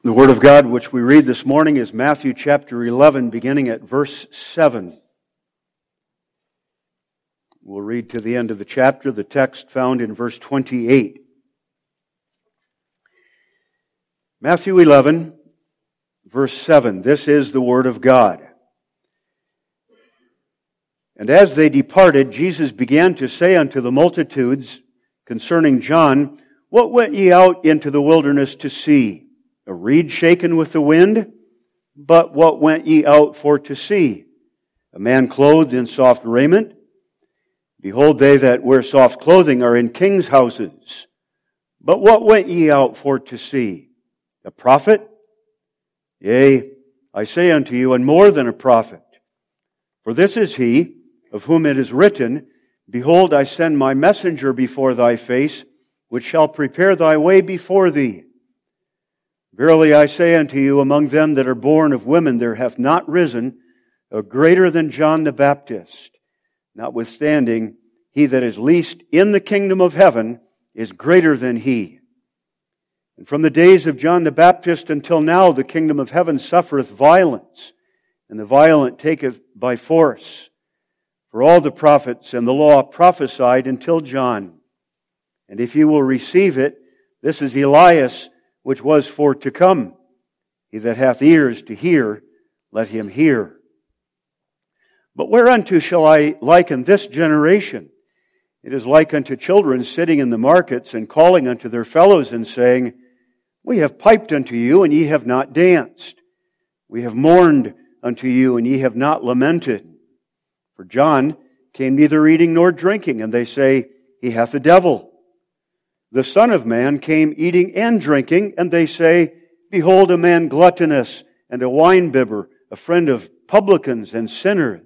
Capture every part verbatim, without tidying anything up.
The Word of God which we read this morning is Matthew chapter eleven, beginning at verse seven. We'll read to the end of the chapter, the text found in verse twenty-eight. Matthew eleven, verse seven. This is the Word of God. And as they departed, Jesus began to say unto the multitudes concerning John, What went ye out into the wilderness to see? A reed shaken with the wind? But what went ye out for to see? A man clothed in soft raiment? Behold, they that wear soft clothing are in kings' houses. But what went ye out for to see? A prophet? Yea, I say unto you, and more than a prophet. For this is he, of whom it is written, Behold, I send my messenger before thy face, which shall prepare thy way before thee. Verily I say unto you, among them that are born of women there hath not risen a greater than John the Baptist. Notwithstanding, he that is least in the kingdom of heaven is greater than he. And from the days of John the Baptist until now, the kingdom of heaven suffereth violence, and the violent taketh by force. For all the prophets and the law prophesied until John. And if you will receive it, this is Elias, which was for to come. He that hath ears to hear, let him hear. But whereunto shall I liken this generation? It is like unto children sitting in the markets and calling unto their fellows and saying, We have piped unto you, and ye have not danced. We have mourned unto you, and ye have not lamented. For John came neither eating nor drinking, and they say, He hath a devil. The Son of Man came eating and drinking, and they say, Behold, a man gluttonous and a winebibber, a friend of publicans and sinners.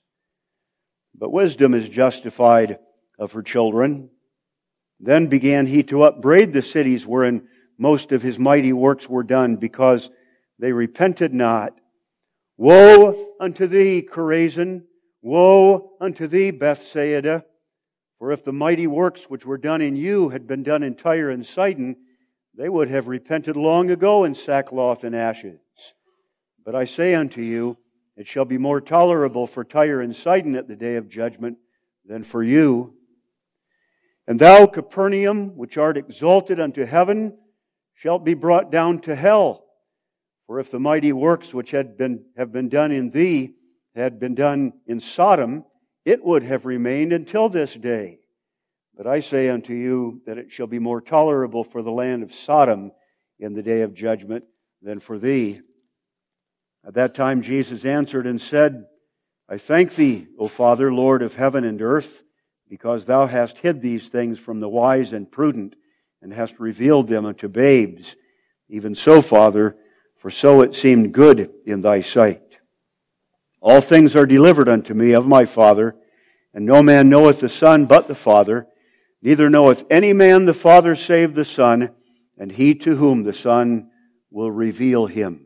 But wisdom is justified of her children. Then began he to upbraid the cities wherein most of his mighty works were done, because they repented not. Woe unto thee, Chorazin! Woe unto thee, Bethsaida! For if the mighty works which were done in you had been done in Tyre and Sidon, they would have repented long ago in sackcloth and ashes. But I say unto you, it shall be more tolerable for Tyre and Sidon at the day of judgment than for you. And thou, Capernaum, which art exalted unto heaven, shalt be brought down to hell. For if the mighty works which had been have been done in thee had been done in Sodom, it would have remained until this day. But I say unto you that it shall be more tolerable for the land of Sodom in the day of judgment than for thee. At that time Jesus answered and said, I thank thee, O Father, Lord of heaven and earth, because thou hast hid these things from the wise and prudent, and hast revealed them unto babes. Even so, Father, for so it seemed good in thy sight. All things are delivered unto me of my Father, and no man knoweth the Son but the Father, neither knoweth any man the Father save the Son, and he to whom the Son will reveal him.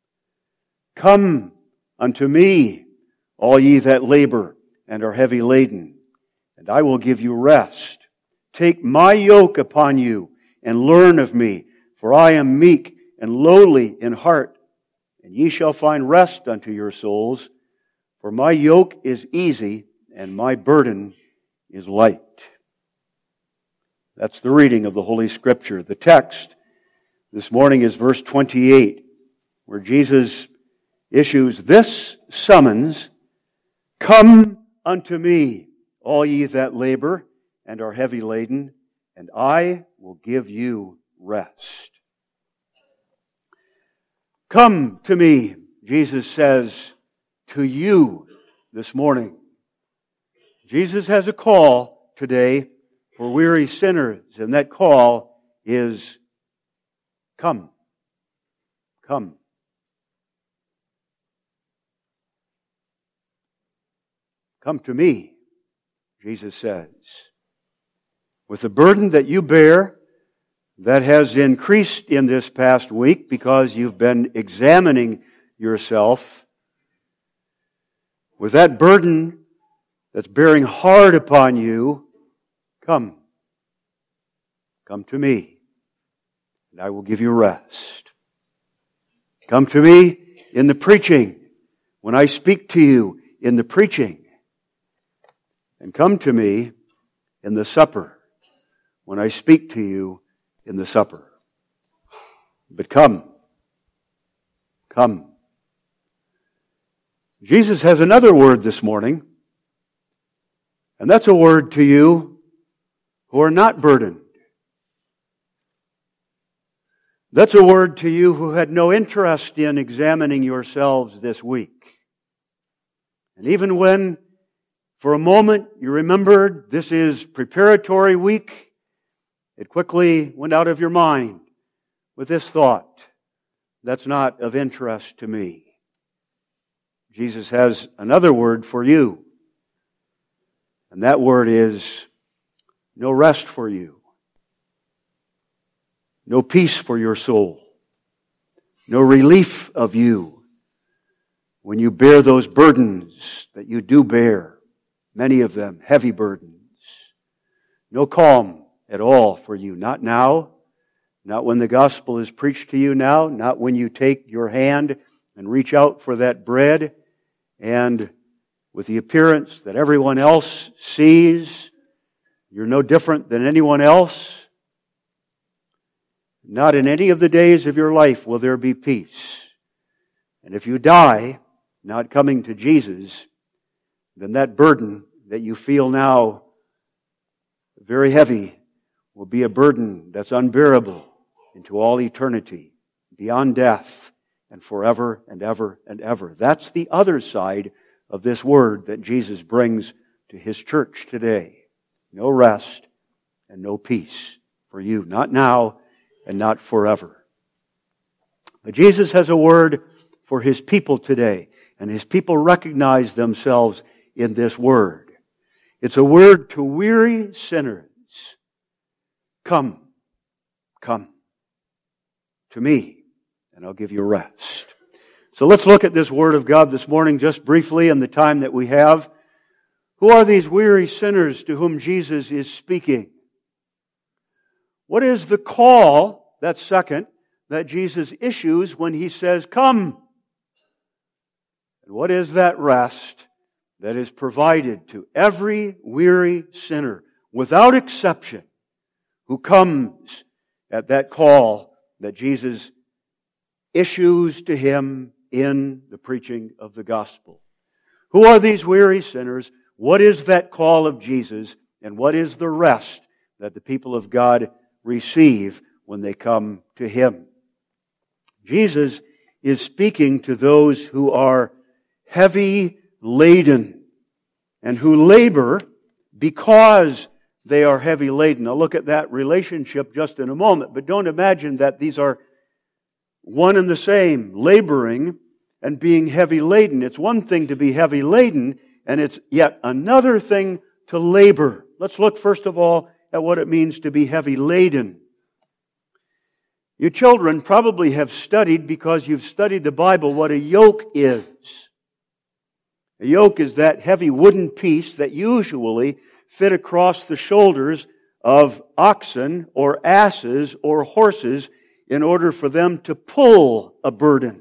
Come unto me, all ye that labor and are heavy laden, and I will give you rest. Take my yoke upon you, and learn of me, for I am meek and lowly in heart, and ye shall find rest unto your souls. For my yoke is easy, and my burden is light. That's the reading of the Holy Scripture. The text this morning is verse twenty-eight, where Jesus issues this summons, Come unto me, all ye that labor and are heavy laden, and I will give you rest. Come to me, Jesus says to you this morning. Jesus has a call today for weary sinners, and that call is, Come. Come. Come to me, Jesus says. With the burden that you bear, that has increased in this past week because you've been examining yourself, with that burden that's bearing hard upon you, come. Come to me, and I will give you rest. Come to me in the preaching, when I speak to you in the preaching. And come to me in the supper, when I speak to you in the supper. But come, come. Jesus has another word this morning, and that's a word to you who are not burdened. That's a word to you who had no interest in examining yourselves this week. And even when, for a moment, you remembered this is preparatory week, it quickly went out of your mind with this thought, that's not of interest to me. Jesus has another word for you, and that word is no rest for you, no peace for your soul, no relief of you when you bear those burdens that you do bear, many of them heavy burdens. No calm at all for you, not now, not when the gospel is preached to you now, not when you take your hand and reach out for that bread and with the appearance that everyone else sees, you're no different than anyone else. Not in any of the days of your life will there be peace. And if you die not coming to Jesus, then that burden that you feel now very heavy will be a burden that's unbearable into all eternity, beyond death, and forever and ever and ever. That's the other side of this word that Jesus brings to His church today. No rest and no peace for you, not now and not forever. But Jesus has a word for His people today, and His people recognize themselves in this word. It's a word to weary sinners. Come, come to me, and I'll give you rest. So let's look at this word of God this morning just briefly in the time that we have. Who are these weary sinners to whom Jesus is speaking? What is the call, that's second, that Jesus issues when He says, come? And what is that rest that is provided to every weary sinner, without exception, who comes at that call that Jesus issues to him in the preaching of the gospel? Who are these weary sinners? What is that call of Jesus? And what is the rest that the people of God receive when they come to Him? Jesus is speaking to those who are heavy laden and who labor because they are heavy laden. I'll look at that relationship just in a moment, but don't imagine that these are one and the same, laboring and being heavy laden. It's one thing to be heavy laden, and it's yet another thing to labor. Let's look first of all at what it means to be heavy laden. You children probably have studied, because you've studied the Bible, what a yoke is. A yoke is that heavy wooden piece that usually fit across the shoulders of oxen or asses or horses in order for them to pull a burden.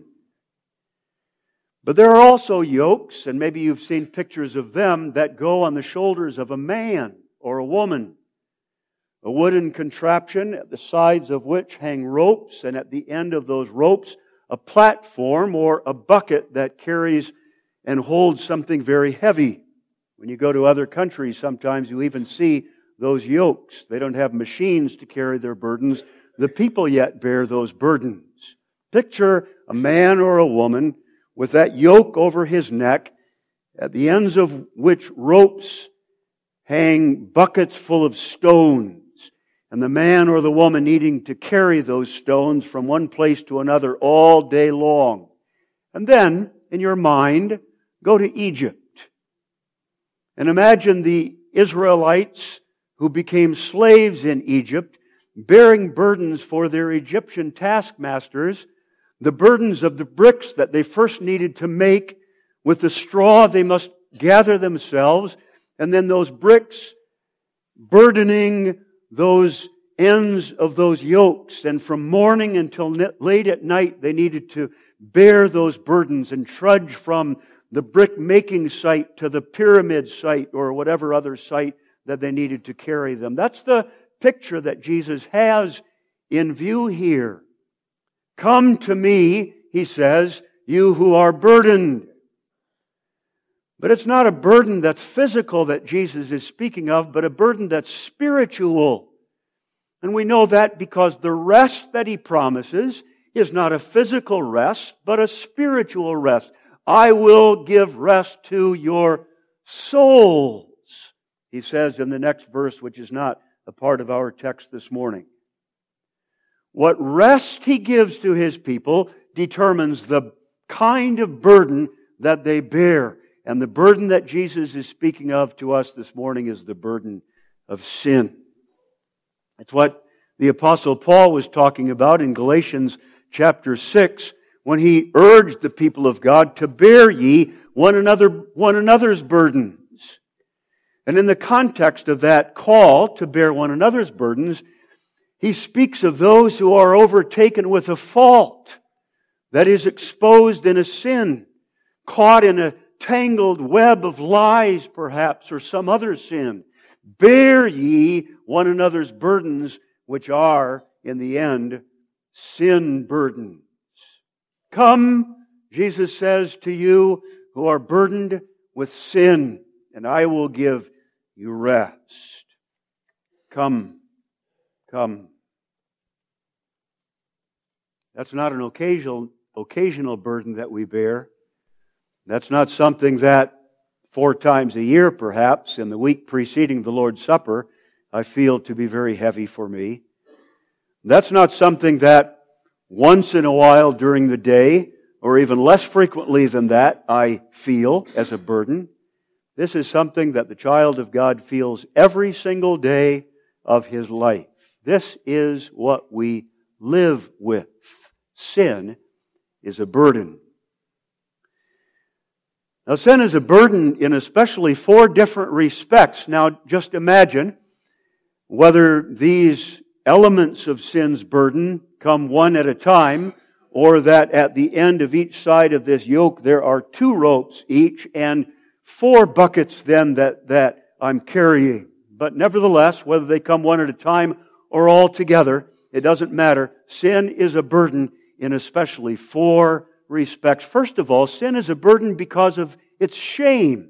But there are also yokes, and maybe you've seen pictures of them, that go on the shoulders of a man or a woman. A wooden contraption at the sides of which hang ropes, and at the end of those ropes, a platform or a bucket that carries and holds something very heavy. When you go to other countries, sometimes you even see those yokes. They don't have machines to carry their burdens. The people yet bear those burdens. Picture a man or a woman with that yoke over his neck, at the ends of which ropes hang buckets full of stones, and the man or the woman needing to carry those stones from one place to another all day long. And then, in your mind, go to Egypt. And imagine the Israelites who became slaves in Egypt, bearing burdens for their Egyptian taskmasters, the burdens of the bricks that they first needed to make with the straw they must gather themselves, and then those bricks burdening those ends of those yokes. And from morning until late at night, they needed to bear those burdens and trudge from the brick-making site to the pyramid site or whatever other site that they needed to carry them. That's the picture that Jesus has in view here. Come to me, He says, you who are burdened. But it's not a burden that's physical that Jesus is speaking of, but a burden that's spiritual. And we know that because the rest that He promises is not a physical rest, but a spiritual rest. I will give rest to your souls, He says in the next verse, which is not a part of our text this morning. What rest He gives to His people determines the kind of burden that they bear. And the burden that Jesus is speaking of to us this morning is the burden of sin. It's what the Apostle Paul was talking about in Galatians chapter six when he urged the people of God to bear ye one another, one another's burdens. And in the context of that call to bear one another's burdens, he speaks of those who are overtaken with a fault that is exposed in a sin, caught in a tangled web of lies perhaps, or some other sin. Bear ye one another's burdens, which are, in the end, sin burdens. Come, Jesus says to you who are burdened with sin, and I will give you rest. Come, come. That's not an occasional, occasional burden that we bear. That's not something that four times a year, perhaps, in the week preceding the Lord's Supper, I feel to be very heavy for me. That's not something that once in a while during the day, or even less frequently than that, I feel as a burden. This is something that the child of God feels every single day of his life. This is what we live with. Sin is a burden. Now, sin is a burden in especially four different respects. Now, just imagine whether these elements of sin's burden come one at a time, or that at the end of each side of this yoke there are two ropes each and four buckets then that, that I'm carrying. But nevertheless, whether they come one at a time or all together, it doesn't matter. Sin is a burden in especially four respects. First of all, sin is a burden because of its shame.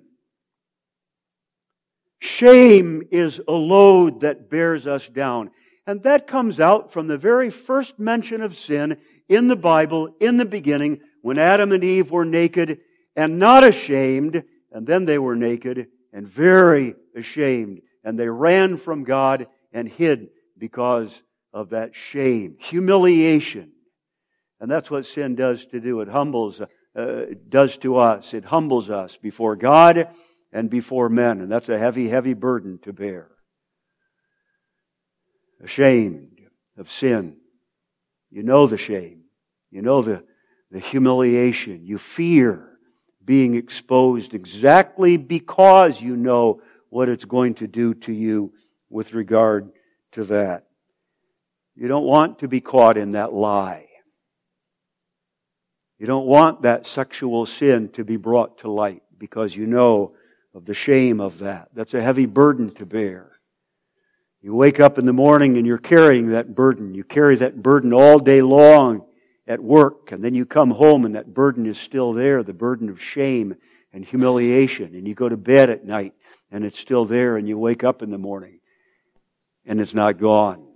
Shame is a load that bears us down. And that comes out from the very first mention of sin in the Bible, in the beginning, when Adam and Eve were naked and not ashamed, and then they were naked and very ashamed. And they ran from God and hid because of that shame. Humiliation. And that's what sin does to do. It humbles, uh, does to us. It humbles us before God and before men. And that's a heavy, heavy burden to bear. Ashamed of sin. You know the shame. You know the, the humiliation. You fear being exposed exactly because you know what it's going to do to you with regard to that. You don't want to be caught in that lie. You don't want that sexual sin to be brought to light because you know of the shame of that. That's a heavy burden to bear. You wake up in the morning and you're carrying that burden. You carry that burden all day long at work, and then you come home and that burden is still there, the burden of shame and humiliation. And you go to bed at night and it's still there, and you wake up in the morning and it's not gone.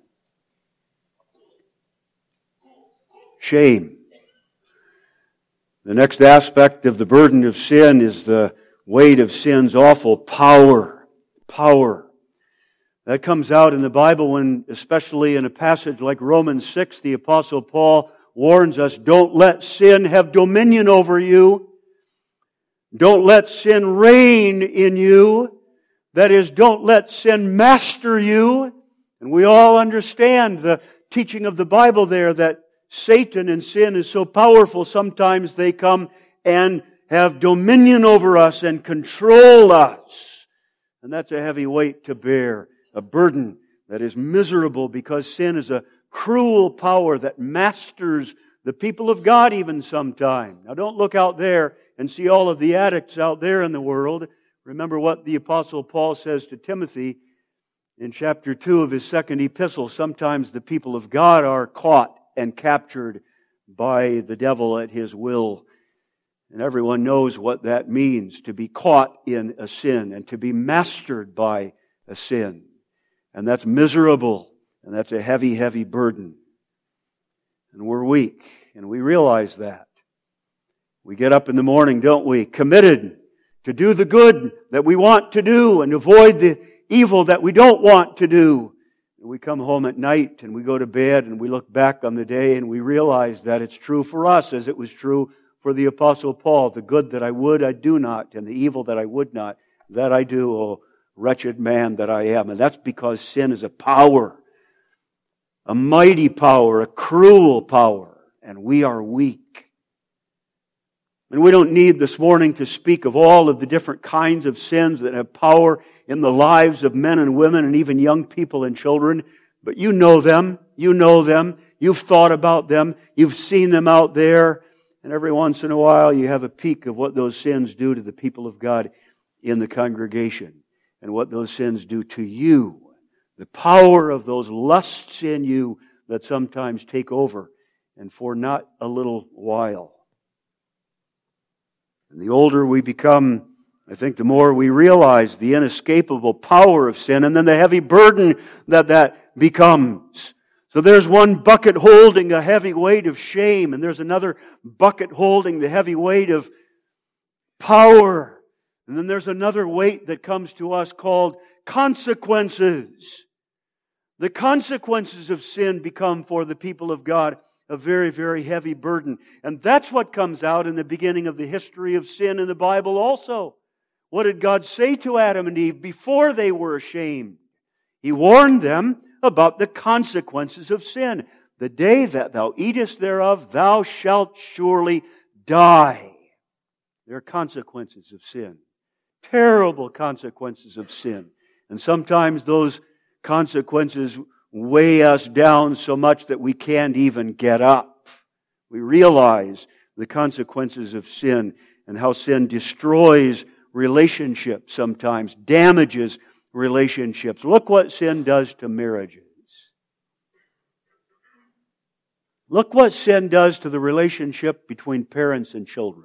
Shame. The next aspect of the burden of sin is the weight of sin's awful power. Power. That comes out in the Bible when, especially in a passage like Romans six, the Apostle Paul warns us, don't let sin have dominion over you. Don't let sin reign in you. That is, don't let sin master you. And we all understand the teaching of the Bible there that Satan and sin is so powerful, sometimes they come and have dominion over us and control us. And that's a heavy weight to bear, a burden that is miserable because sin is a cruel power that masters the people of God even sometime. Now don't look out there and see all of the addicts out there in the world. Remember what the Apostle Paul says to Timothy in chapter two of his second epistle. Sometimes the people of God are caught and captured by the devil at his will. And everyone knows what that means, to be caught in a sin and to be mastered by a sin. And that's miserable, and that's a heavy, heavy burden. And we're weak, and we realize that. We get up in the morning, don't we, committed to do the good that we want to do and avoid the evil that we don't want to do. And we come home at night and we go to bed and we look back on the day and we realize that it's true for us as it was true for the Apostle Paul. The good that I would, I do not, and the evil that I would not, that I do, oh wretched man that I am. And that's because sin is a power, a mighty power, a cruel power, and we are weak. And we don't need this morning to speak of all of the different kinds of sins that have power in the lives of men and women and even young people and children. But you know them. You know them. You've thought about them. You've seen them out there. And every once in a while you have a peek of what those sins do to the people of God in the congregation and what those sins do to you. The power of those lusts in you that sometimes take over and for not a little while. And the older we become, I think the more we realize the inescapable power of sin and then the heavy burden that that becomes. So there's one bucket holding a heavy weight of shame, and there's another bucket holding the heavy weight of power. And then there's another weight that comes to us called consequences. The consequences of sin become for the people of God a very, very heavy burden. And that's what comes out in the beginning of the history of sin in the Bible also. What did God say to Adam and Eve before they were ashamed? He warned them about the consequences of sin. The day that thou eatest thereof, thou shalt surely die. There are consequences of sin. Terrible consequences of sin. And sometimes those consequences weigh us down so much that we can't even get up. We realize the consequences of sin and how sin destroys relationships sometimes, damages relationships. Look what sin does to marriages. Look what sin does to the relationship between parents and children.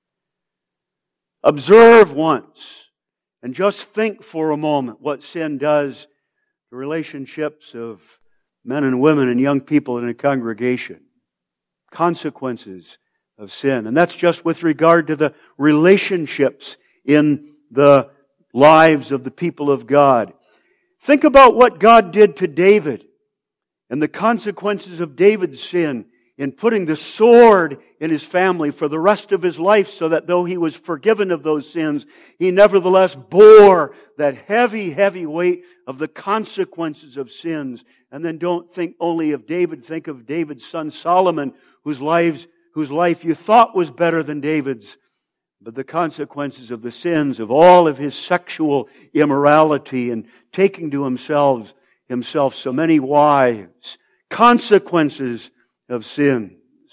Observe once and just think for a moment what sin does to relationships of men and women and young people in a congregation. Consequences of sin. And that's just with regard to the relationships in the lives of the people of God. Think about what God did to David and the consequences of David's sin in putting the sword in his family for the rest of his life, so that though he was forgiven of those sins, he nevertheless bore that heavy, heavy weight of the consequences of sins. And then don't think only of David, think of David's son Solomon, whose lives, whose life you thought was better than David's. But the consequences of the sins of all of his sexual immorality and taking to himself, himself so many wives. Consequences of sins.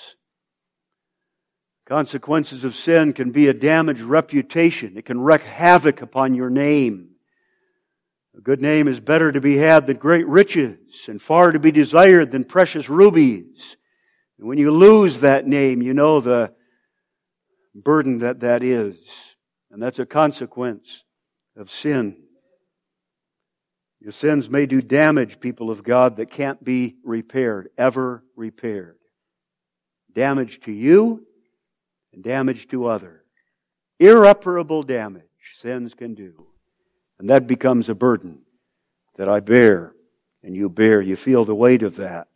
Consequences of sin can be a damaged reputation. It can wreak havoc upon your name. A good name is better to be had than great riches, and far to be desired than precious rubies. And when you lose that name, you know the burden that that is. And that's a consequence of sin. Your sins may do damage, people of God, that can't be repaired, ever repaired. Damage to you and damage to others. Irreparable damage sins can do. And that becomes a burden that I bear and you bear. You feel the weight of that.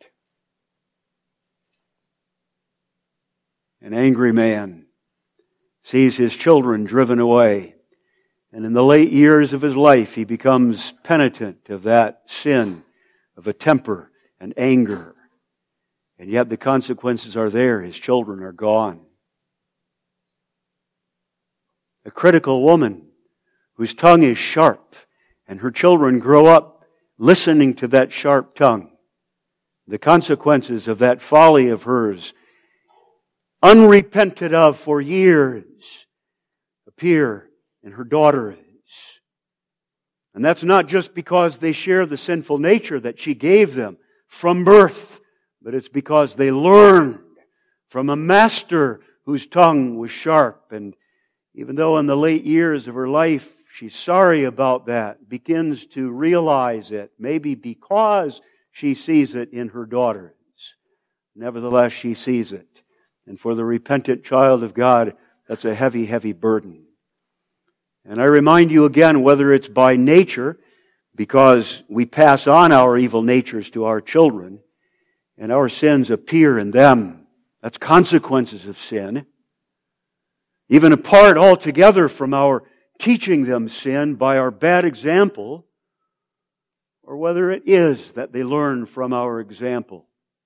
An angry man sees his children driven away. And in the late years of his life, he becomes penitent of that sin, of a temper and anger. And yet the consequences are there. His children are gone. A critical woman whose tongue is sharp, and her children grow up listening to that sharp tongue. The consequences of that folly of hers unrepented of for years, appear in her daughters. And that's not just because they share the sinful nature that she gave them from birth, but it's because they learned from a master whose tongue was sharp. And even though in the late years of her life she's sorry about that, begins to realize it, maybe because she sees it in her daughters. Nevertheless, she sees it. And for the repentant child of God, that's a heavy, heavy burden. And I remind you again, whether it's by nature, because we pass on our evil natures to our children, and our sins appear in them. That's consequences of sin. Even apart altogether from our teaching them sin by our bad example, or whether it is that they learn from our example.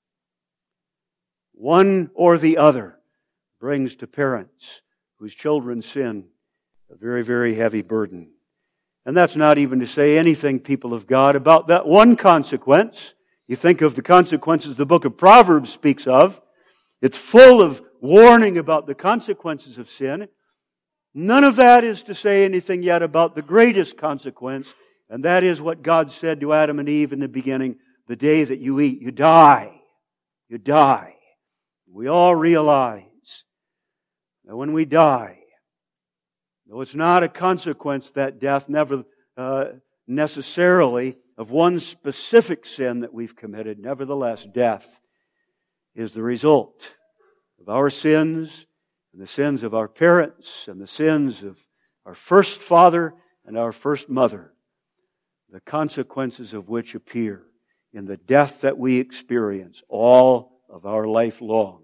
One or the other brings to parents whose children sin a very, very heavy burden. And that's not even to say anything, people of God, about that one consequence. You think of the consequences the book of Proverbs speaks of. It's full of warning about the consequences of sin. None of that is to say anything yet about the greatest consequence, and that is what God said to Adam and Eve in the beginning: the day that you eat, you die. You die. We all realize that when we die, though it's not a consequence, that death, never uh, necessarily of one specific sin that we've committed, nevertheless, death is the result of our sins and the sins of our parents and the sins of our first father and our first mother, the consequences of which appear in the death that we experience all of our life long.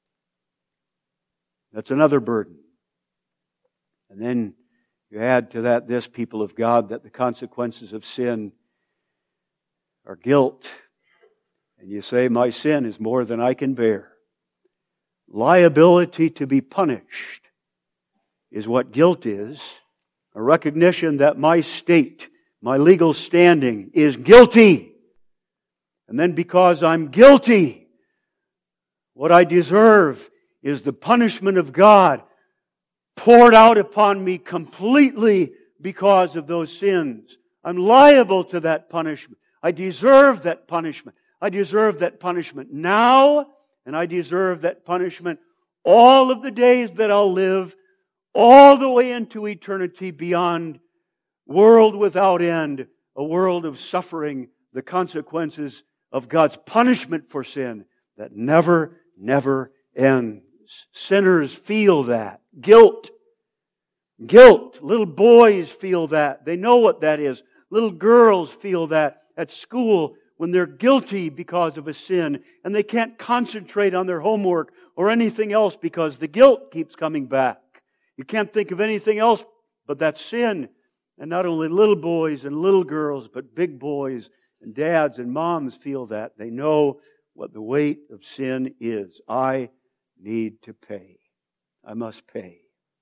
That's another burden. And then you add to that this, people of God, that the consequences of sin are guilt. And you say, my sin is more than I can bear. Liability to be punished is what guilt is. A recognition that my state, my legal standing is guilty. And then because I'm guilty, what I deserve is the punishment of God poured out upon me completely because of those sins. I'm liable to that punishment. I deserve that punishment. I deserve that punishment now, and I deserve that punishment all of the days that I'll live, all the way into eternity beyond, world without end, a world of suffering, the consequences of God's punishment for sin that never, never ends. Sinners feel that. Guilt. Guilt. Little boys feel that. They know what that is. Little girls feel that at school when they're guilty because of a sin and they can't concentrate on their homework or anything else because the guilt keeps coming back. You can't think of anything else but that sin. And not only little boys and little girls, but big boys and dads and moms feel that. They know what the weight of sin is. I need to pay. I must pay.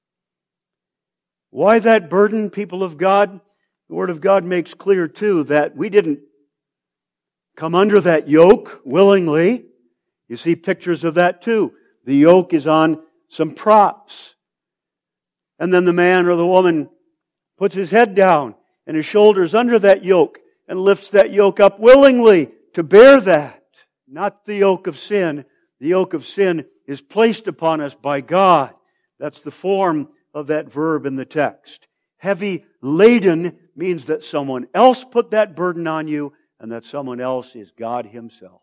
Why that burden, people of God? The Word of God makes clear too that we didn't come under that yoke willingly. You see pictures of that too. The yoke is on some props. And then the man or the woman puts his head down and his shoulders under that yoke and lifts that yoke up willingly to bear that. Not the yoke of sin. The yoke of sin is placed upon us by God. That's the form of that verb in the text. Heavy laden means that someone else put that burden on you, and that someone else is God Himself.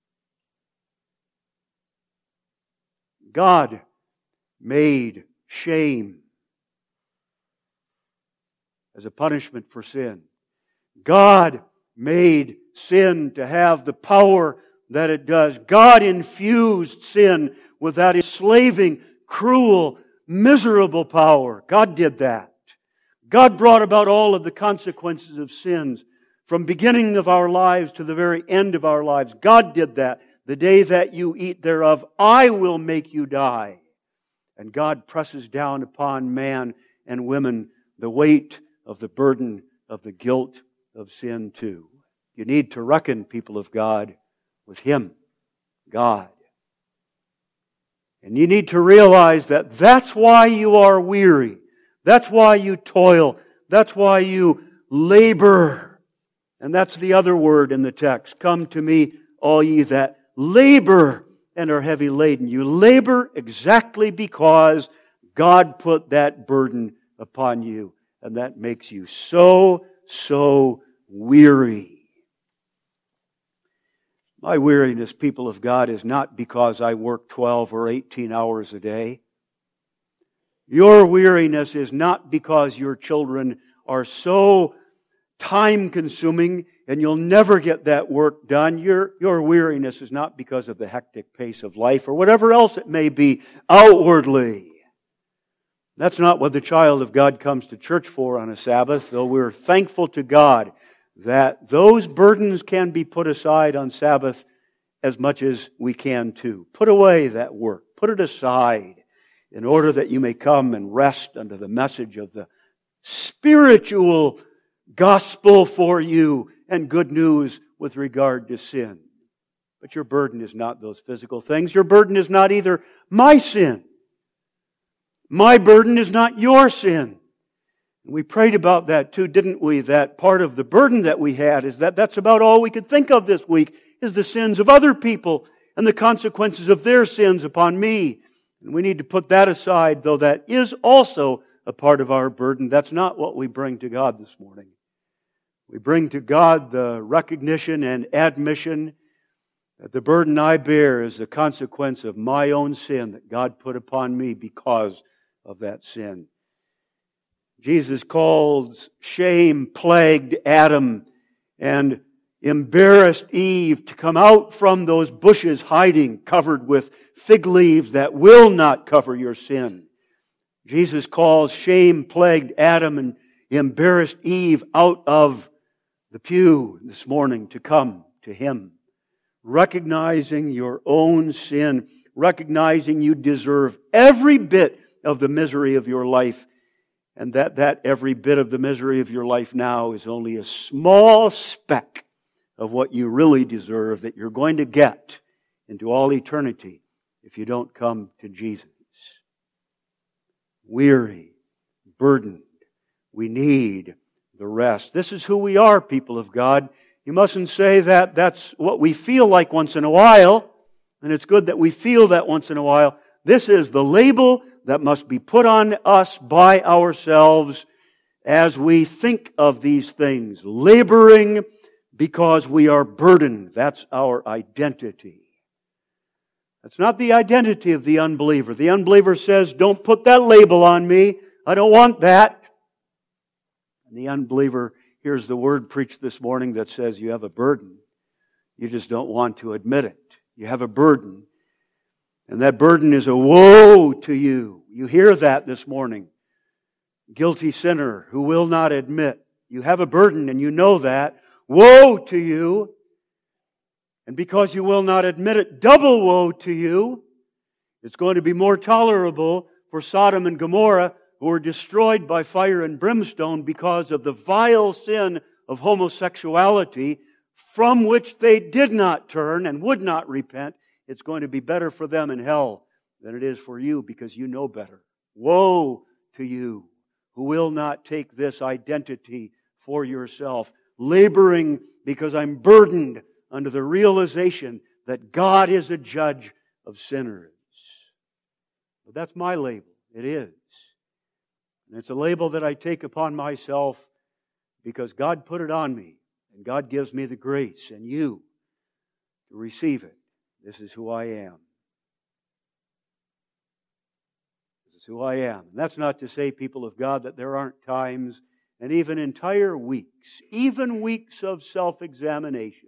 God made shame as a punishment for sin. God made sin to have the power that it does. God infused sin with that enslaving, cruel, miserable power. God did that. God brought about all of the consequences of sins from beginning of our lives to the very end of our lives. God did that. The day that you eat thereof, I will make you die. And God presses down upon man and women the weight of the burden of the guilt of sin too. You need to reckon, people of God, with Him, God. And you need to realize that that's why you are weary. That's why you toil. That's why you labor. And that's the other word in the text. Come to me, all ye that labor and are heavy laden. You labor exactly because God put that burden upon you. And that makes you so, so weary. My weariness, people of God, is not because I work twelve or eighteen hours a day. Your weariness is not because your children are so time-consuming and you'll never get that work done. Your, your weariness is not because of the hectic pace of life or whatever else it may be outwardly. That's not what the child of God comes to church for on a Sabbath, though we're thankful to God that those burdens can be put aside on Sabbath as much as we can too. Put away that work. Put it aside in order that you may come and rest under the message of the spiritual gospel for you and good news with regard to sin. But your burden is not those physical things. Your burden is not either my sin. My burden is not your sin. We prayed about that too, didn't we? That part of the burden that we had is that that's about all we could think of this week is the sins of other people and the consequences of their sins upon me. And we need to put that aside, though that is also a part of our burden. That's not what we bring to God this morning. We bring to God the recognition and admission that the burden I bear is the consequence of my own sin that God put upon me because of that sin. Jesus calls shame-plagued Adam and embarrassed Eve to come out from those bushes hiding, covered with fig leaves that will not cover your sin. Jesus calls shame-plagued Adam and embarrassed Eve out of the pew this morning to come to Him, recognizing your own sin, recognizing you deserve every bit of the misery of your life, and that that every bit of the misery of your life now is only a small speck of what you really deserve that you're going to get into all eternity if you don't come to Jesus. Weary, burdened, we need the rest. This is who we are, people of God. You mustn't say that that's what we feel like once in a while, and it's good that we feel that once in a while. This is the label that must be put on us by ourselves as we think of these things. Laboring because we are burdened. That's our identity. That's not the identity of the unbeliever. The unbeliever says, don't put that label on me. I don't want that. And the unbeliever hears the word preached this morning that says you have a burden. You just don't want to admit it. You have a burden. And that burden is a woe to you. You hear that this morning. Guilty sinner who will not admit. You have a burden and you know that. Woe to you. And because you will not admit it, double woe to you. It's going to be more tolerable for Sodom and Gomorrah, who were destroyed by fire and brimstone because of the vile sin of homosexuality, from which they did not turn and would not repent. It's going to be better for them in hell than it is for you because you know better. Woe to you who will not take this identity for yourself, laboring because I'm burdened under the realization that God is a judge of sinners. But that's my label. It is. And it's a label that I take upon myself because God put it on me and God gives me the grace and you to receive it. This is who I am. This is who I am. And that's not to say, people of God, that there aren't times and even entire weeks, even weeks of self-examination,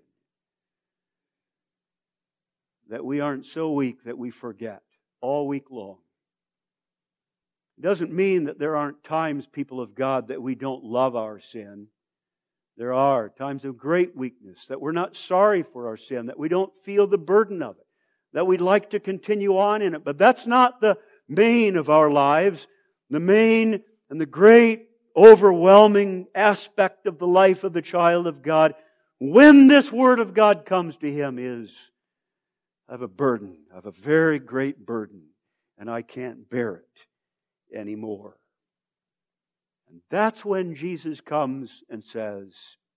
that we aren't so weak that we forget all week long. It doesn't mean that there aren't times, people of God, that we don't love our sin. There are times of great weakness, that we're not sorry for our sin, that we don't feel the burden of it, that we'd like to continue on in it. But that's not the main of our lives. The main and the great, overwhelming aspect of the life of the child of God, when this Word of God comes to him, is I have a burden. I have a very great burden. and I can't bear it anymore. And that's when Jesus comes and says,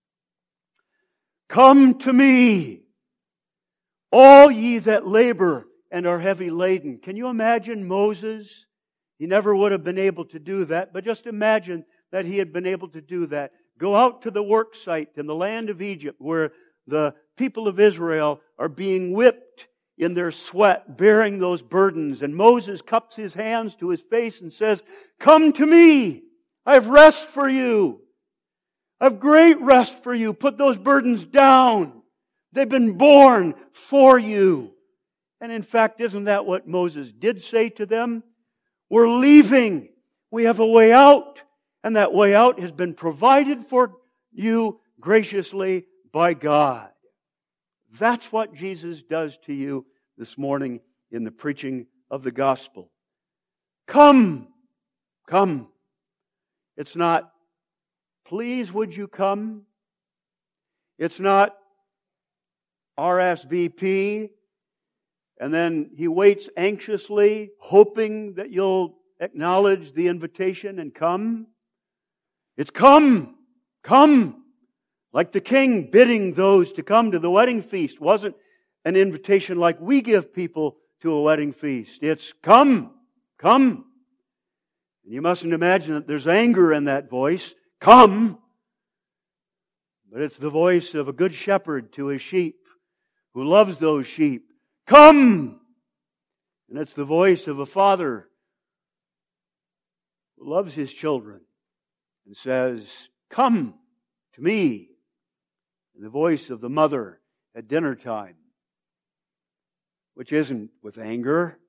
"Come to me, all ye that labor and are heavy laden." Can you imagine Moses? He never would have been able to do that, but just imagine that he had been able to do that. Go out to the work site in the land of Egypt where the people of Israel are being whipped in their sweat, bearing those burdens. And Moses cups his hands to his face and says, "Come to me. I have rest for you. I have great rest for you. Put those burdens down. They've been borne for you." And in fact, isn't that what Moses did say to them? We're leaving. We have a way out. And that way out has been provided for you graciously by God. That's what Jesus does to you this morning in the preaching of the gospel. Come, come. It's not, "Please would you come?" It's not R S V P, and then He waits anxiously, hoping that you'll acknowledge the invitation and come. It's come, come. Like the king bidding those to come to the wedding feast wasn't an invitation like we give people to a wedding feast. It's come, come. And you mustn't imagine that there's anger in that voice. Come. But it's the voice of a good shepherd to his sheep who loves those sheep. Come. And it's the voice of a father who loves his children and says, "Come to me." And the voice of the mother at dinner time, which isn't with anger,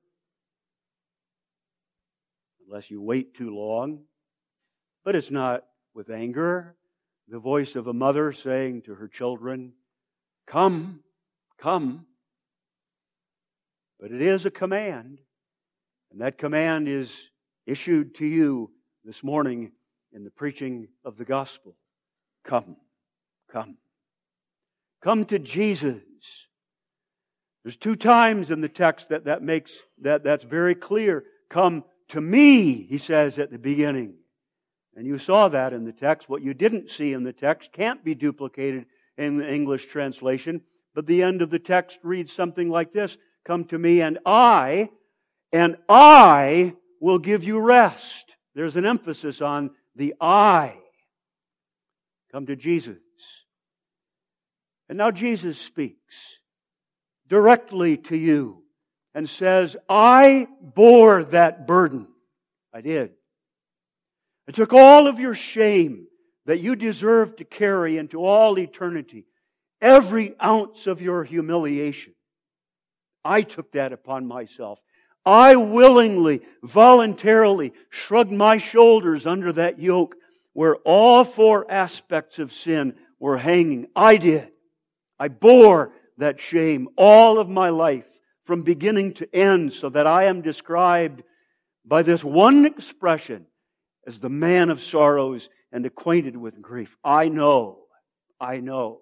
unless you wait too long, but it's not with anger. The voice of a mother saying to her children, "Come, come." But it is a command, and that command is issued to you this morning in the preaching of the gospel. Come, come. Come to Jesus. There's two times in the text that that makes that that's very clear. Come to me, He says at the beginning. And you saw that in the text. What you didn't see in the text can't be duplicated in the English translation. But the end of the text reads something like this: "Come to me and I, and I will give you rest." There's an emphasis on the I. Come to Jesus. And now Jesus speaks directly to you and says, "I bore that burden." I did. I took all of your shame that you deserve to carry into all eternity. Every ounce of your humiliation. I took that upon myself. I willingly, voluntarily shrugged my shoulders under that yoke where all four aspects of sin were hanging. I did. I bore that shame all of my life from beginning to end, so that I am described by this one expression as the man of sorrows and acquainted with grief. I know. I know.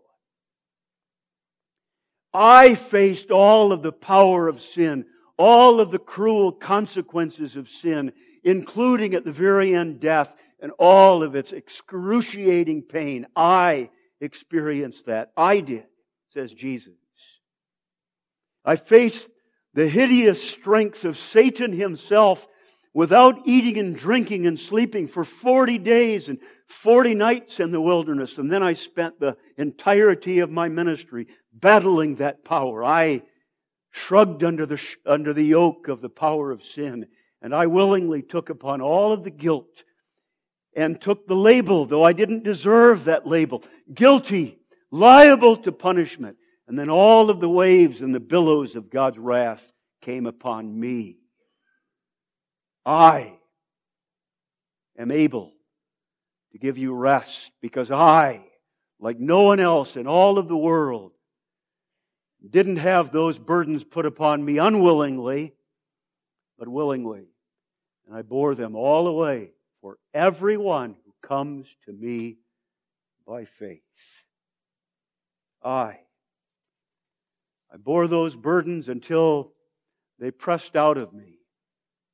I faced all of the power of sin, all of the cruel consequences of sin, including at the very end death and all of its excruciating pain. I experienced that. I did, says Jesus. I faced the hideous strength of Satan himself without eating and drinking and sleeping for forty days and forty nights in the wilderness. And then I spent the entirety of my ministry battling that power. I shrugged under the, under the yoke of the power of sin. And I willingly took upon all of the guilt and took the label, though I didn't deserve that label. Guilty, liable to punishment. And then all of the waves and the billows of God's wrath came upon me. I am able to give you rest because I, like no one else in all of the world, didn't have those burdens put upon me unwillingly, but willingly. And I bore them all away for everyone who comes to me by faith. I. I bore those burdens until they pressed out of me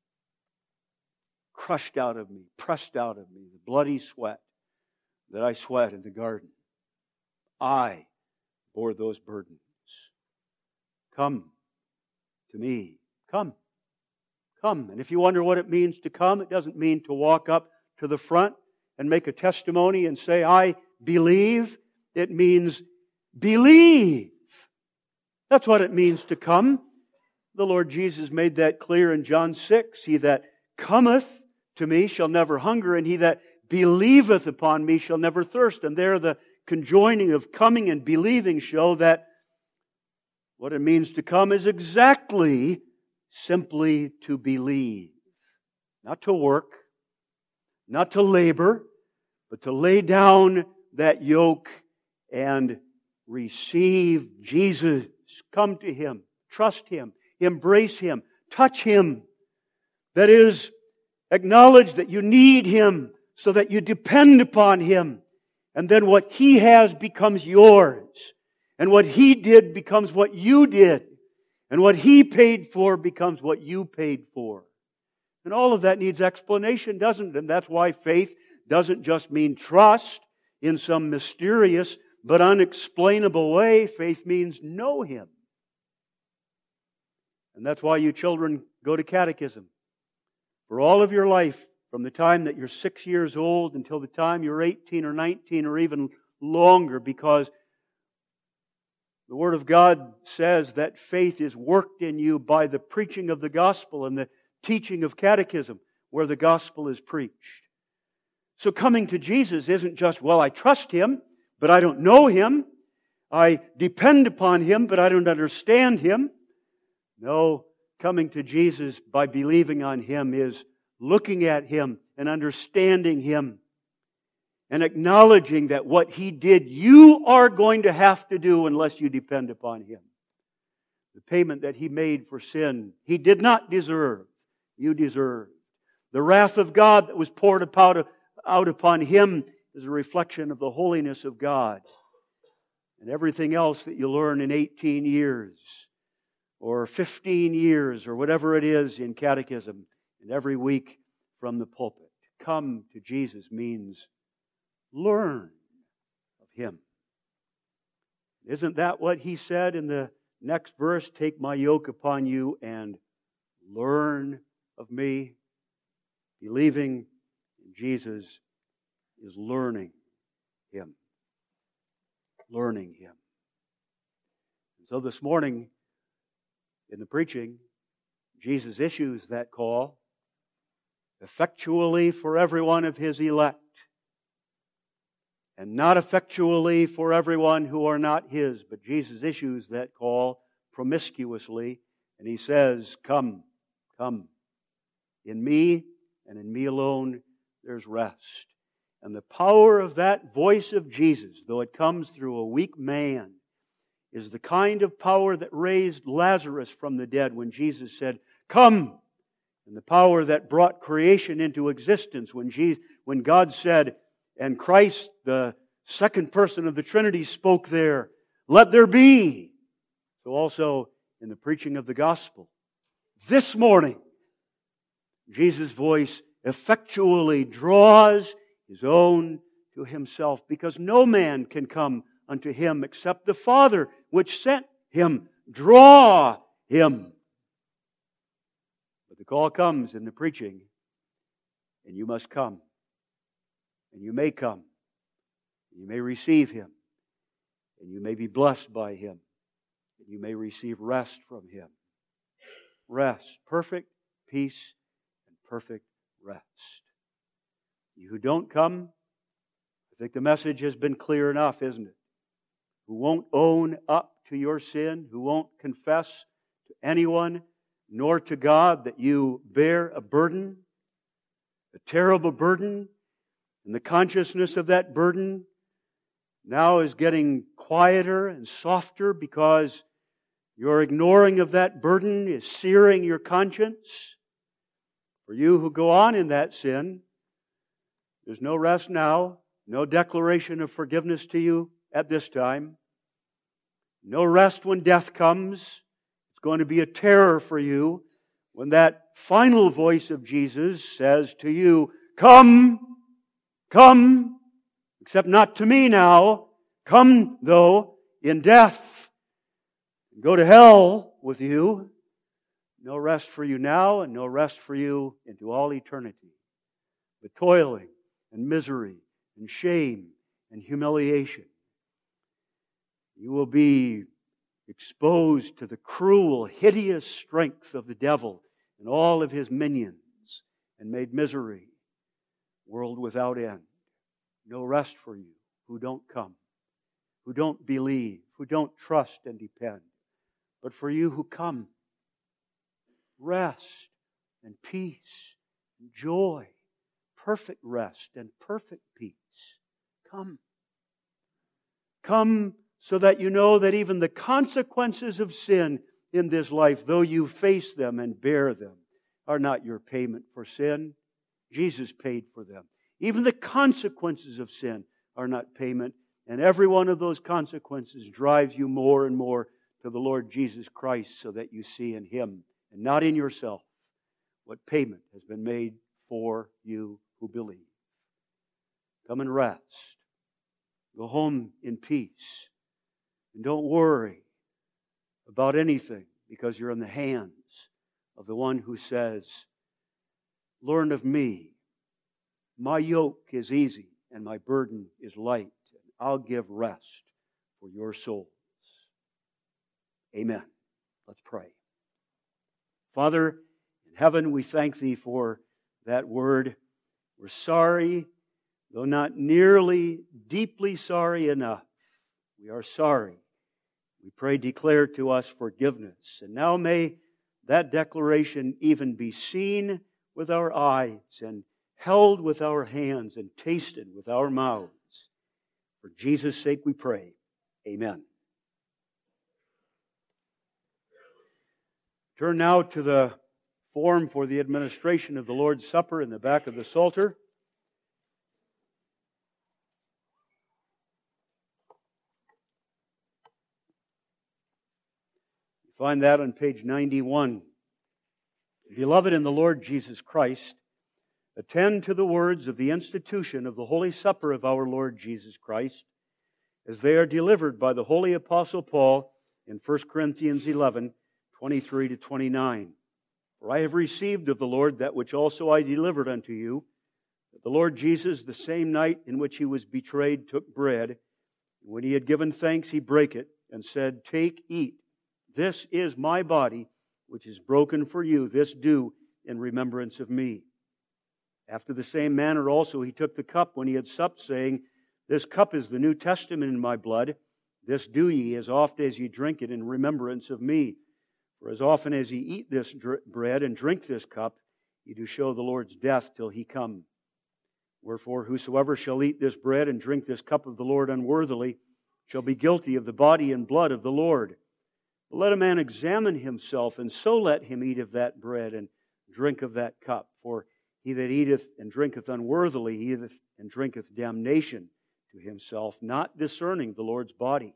crushed out of me, pressed out of me, the bloody sweat that I sweat in the garden. I bore those burdens. Come to me. Come. Come. And if you wonder what it means to come, it doesn't mean to walk up to the front and make a testimony and say, I believe. It means believe. That's what it means to come. The Lord Jesus made that clear in John six. He that cometh to me shall never hunger, and he that believeth upon me shall never thirst. And there the conjoining of coming and believing show that what it means to come is exactly simply to believe. Not to work, not to labor, but to lay down that yoke and receive Jesus. Come to Him, trust Him, embrace Him, touch Him. That is, acknowledge that you need Him so that you depend upon Him. And then what He has becomes yours. And what He did becomes what you did. And what He paid for becomes what you paid for. And all of that needs explanation, doesn't it? And that's why faith doesn't just mean trust in some mysterious but unexplainable way. Faith means know Him. And that's why you children go to catechism. For all of your life, from the time that you're six years old until the time you're eighteen or nineteen or even longer, because the Word of God says that faith is worked in you by the preaching of the gospel and the teaching of catechism, where the gospel is preached. So coming to Jesus isn't just, well, I trust Him, but I don't know Him. I depend upon Him, but I don't understand Him. No, coming to Jesus by believing on Him is looking at Him and understanding Him and acknowledging that what He did, you are going to have to do unless you depend upon Him. The payment that He made for sin, He did not deserve. You deserve. The wrath of God that was poured out upon Him is a reflection of the holiness of God. And everything else that you learn in eighteen years or fifteen years or whatever it is in catechism and every week from the pulpit. Come to Jesus means learn of Him. Isn't that what He said in the next verse? Take my yoke upon you and learn of me. Believing in Jesus is learning Him. Learning Him. And so this morning, in the preaching, Jesus issues that call effectually for every one of His elect, and not effectually for everyone who are not His. But Jesus issues that call promiscuously, and He says, come, come. In me and in me alone there's rest. And the power of that voice of Jesus, though it comes through a weak man, is the kind of power that raised Lazarus from the dead when Jesus said, come! And the power that brought creation into existence when Jesus, when God said, and Christ, the second person of the Trinity, spoke there, let there be. So also in the preaching of the gospel, this morning, Jesus' voice effectually draws His own to Himself, because no man can come unto Him except the Father which sent Him. Draw Him. But the call comes in the preaching, and you must come. And you may come. You may receive Him. And you may be blessed by Him. And you may receive rest from Him. Rest. Perfect peace and perfect rest. You who don't come, I think the message has been clear enough, isn't it? Who won't own up to your sin, who won't confess to anyone, nor to God, that you bear a burden, a terrible burden, and the consciousness of that burden now is getting quieter and softer because your ignoring of that burden is searing your conscience. For you who go on in that sin, there's no rest now, no declaration of forgiveness to you at this time, no rest when death comes. It's going to be a terror for you when that final voice of Jesus says to you, "Come, come, except not to me now. Come, though, in death. Go to hell with you. No rest for you now and no rest for you into all eternity. But toiling and misery and shame and humiliation. You will be exposed to the cruel, hideous strength of the devil and all of his minions and made misery, world without end. No rest for you who don't come, who don't believe, who don't trust and depend. But for you who come, rest and peace and joy, perfect rest and perfect peace. Come. Come so that you know that even the consequences of sin in this life, though you face them and bear them, are not your payment for sin. Jesus paid for them. Even the consequences of sin are not payment, and every one of those consequences drives you more and more to the Lord Jesus Christ so that you see in Him and not in yourself what payment has been made for you who believe. Come and rest. Go home in peace. And don't worry about anything because you're in the hands of the one who says, "Learn of me. My yoke is easy and my burden is light. And I'll give rest for your souls." Amen. Let's pray. Father, in heaven, we thank Thee for that word. We're sorry, though not nearly deeply sorry enough. We are sorry. We pray, declare to us forgiveness. And now may that declaration even be seen with our eyes and held with our hands and tasted with our mouths. For Jesus' sake we pray. Amen. Turn now to the form for the administration of the Lord's Supper in the back of the Psalter. You find that on page ninety-one. Beloved in the Lord Jesus Christ, attend to the words of the institution of the Holy Supper of our Lord Jesus Christ, as they are delivered by the Holy Apostle Paul in First Corinthians eleven, twenty-three to twenty-nine. For I have received of the Lord that which also I delivered unto you, that the Lord Jesus, the same night in which He was betrayed, took bread, and when He had given thanks, He brake it, and said, "Take, eat. This is my body, which is broken for you. This do in remembrance of me." After the same manner also He took the cup when He had supped, saying, "This cup is the New Testament in my blood. This do ye as oft as ye drink it in remembrance of me. For as often as ye eat this bread and drink this cup, ye do show the Lord's death till He come. Wherefore whosoever shall eat this bread and drink this cup of the Lord unworthily shall be guilty of the body and blood of the Lord. But let a man examine himself, and so let him eat of that bread and drink of that cup. For he that eateth and drinketh unworthily eateth and drinketh damnation to himself, not discerning the Lord's body.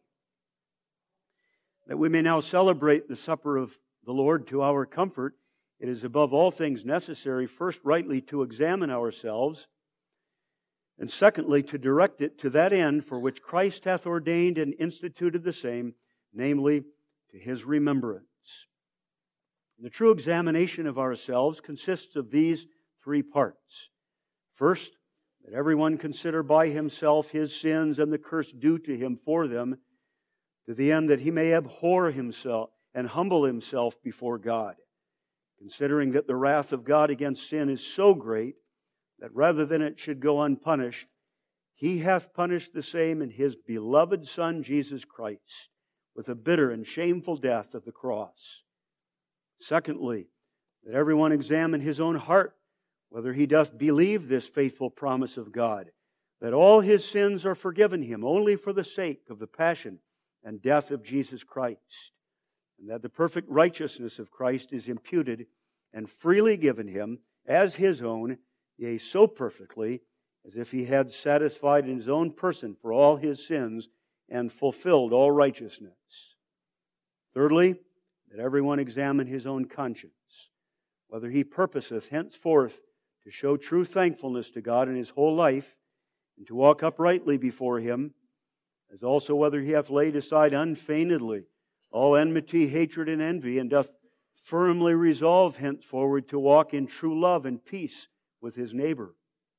That we may now celebrate the supper of the Lord to our comfort, it is above all things necessary, first rightly to examine ourselves, and secondly to direct it to that end for which Christ hath ordained and instituted the same, namely to His remembrance. The true examination of ourselves consists of these three parts. First, that everyone consider by himself his sins and the curse due to him for them, to the end that he may abhor himself and humble himself before God, considering that the wrath of God against sin is so great that rather than it should go unpunished, He hath punished the same in His beloved Son, Jesus Christ, with a bitter and shameful death of the cross. Secondly, that everyone examine his own heart, whether he doth believe this faithful promise of God, that all his sins are forgiven him only for the sake of the passion and death of Jesus Christ, and that the perfect righteousness of Christ is imputed and freely given him as his own, yea, so perfectly as if he had satisfied in his own person for all his sins and fulfilled all righteousness. Thirdly, that everyone examine his own conscience, whether he purposeth henceforth to show true thankfulness to God in his whole life, and to walk uprightly before him, as also whether he hath laid aside unfeignedly all enmity, hatred, and envy, and doth firmly resolve henceforward to walk in true love and peace with his neighbor.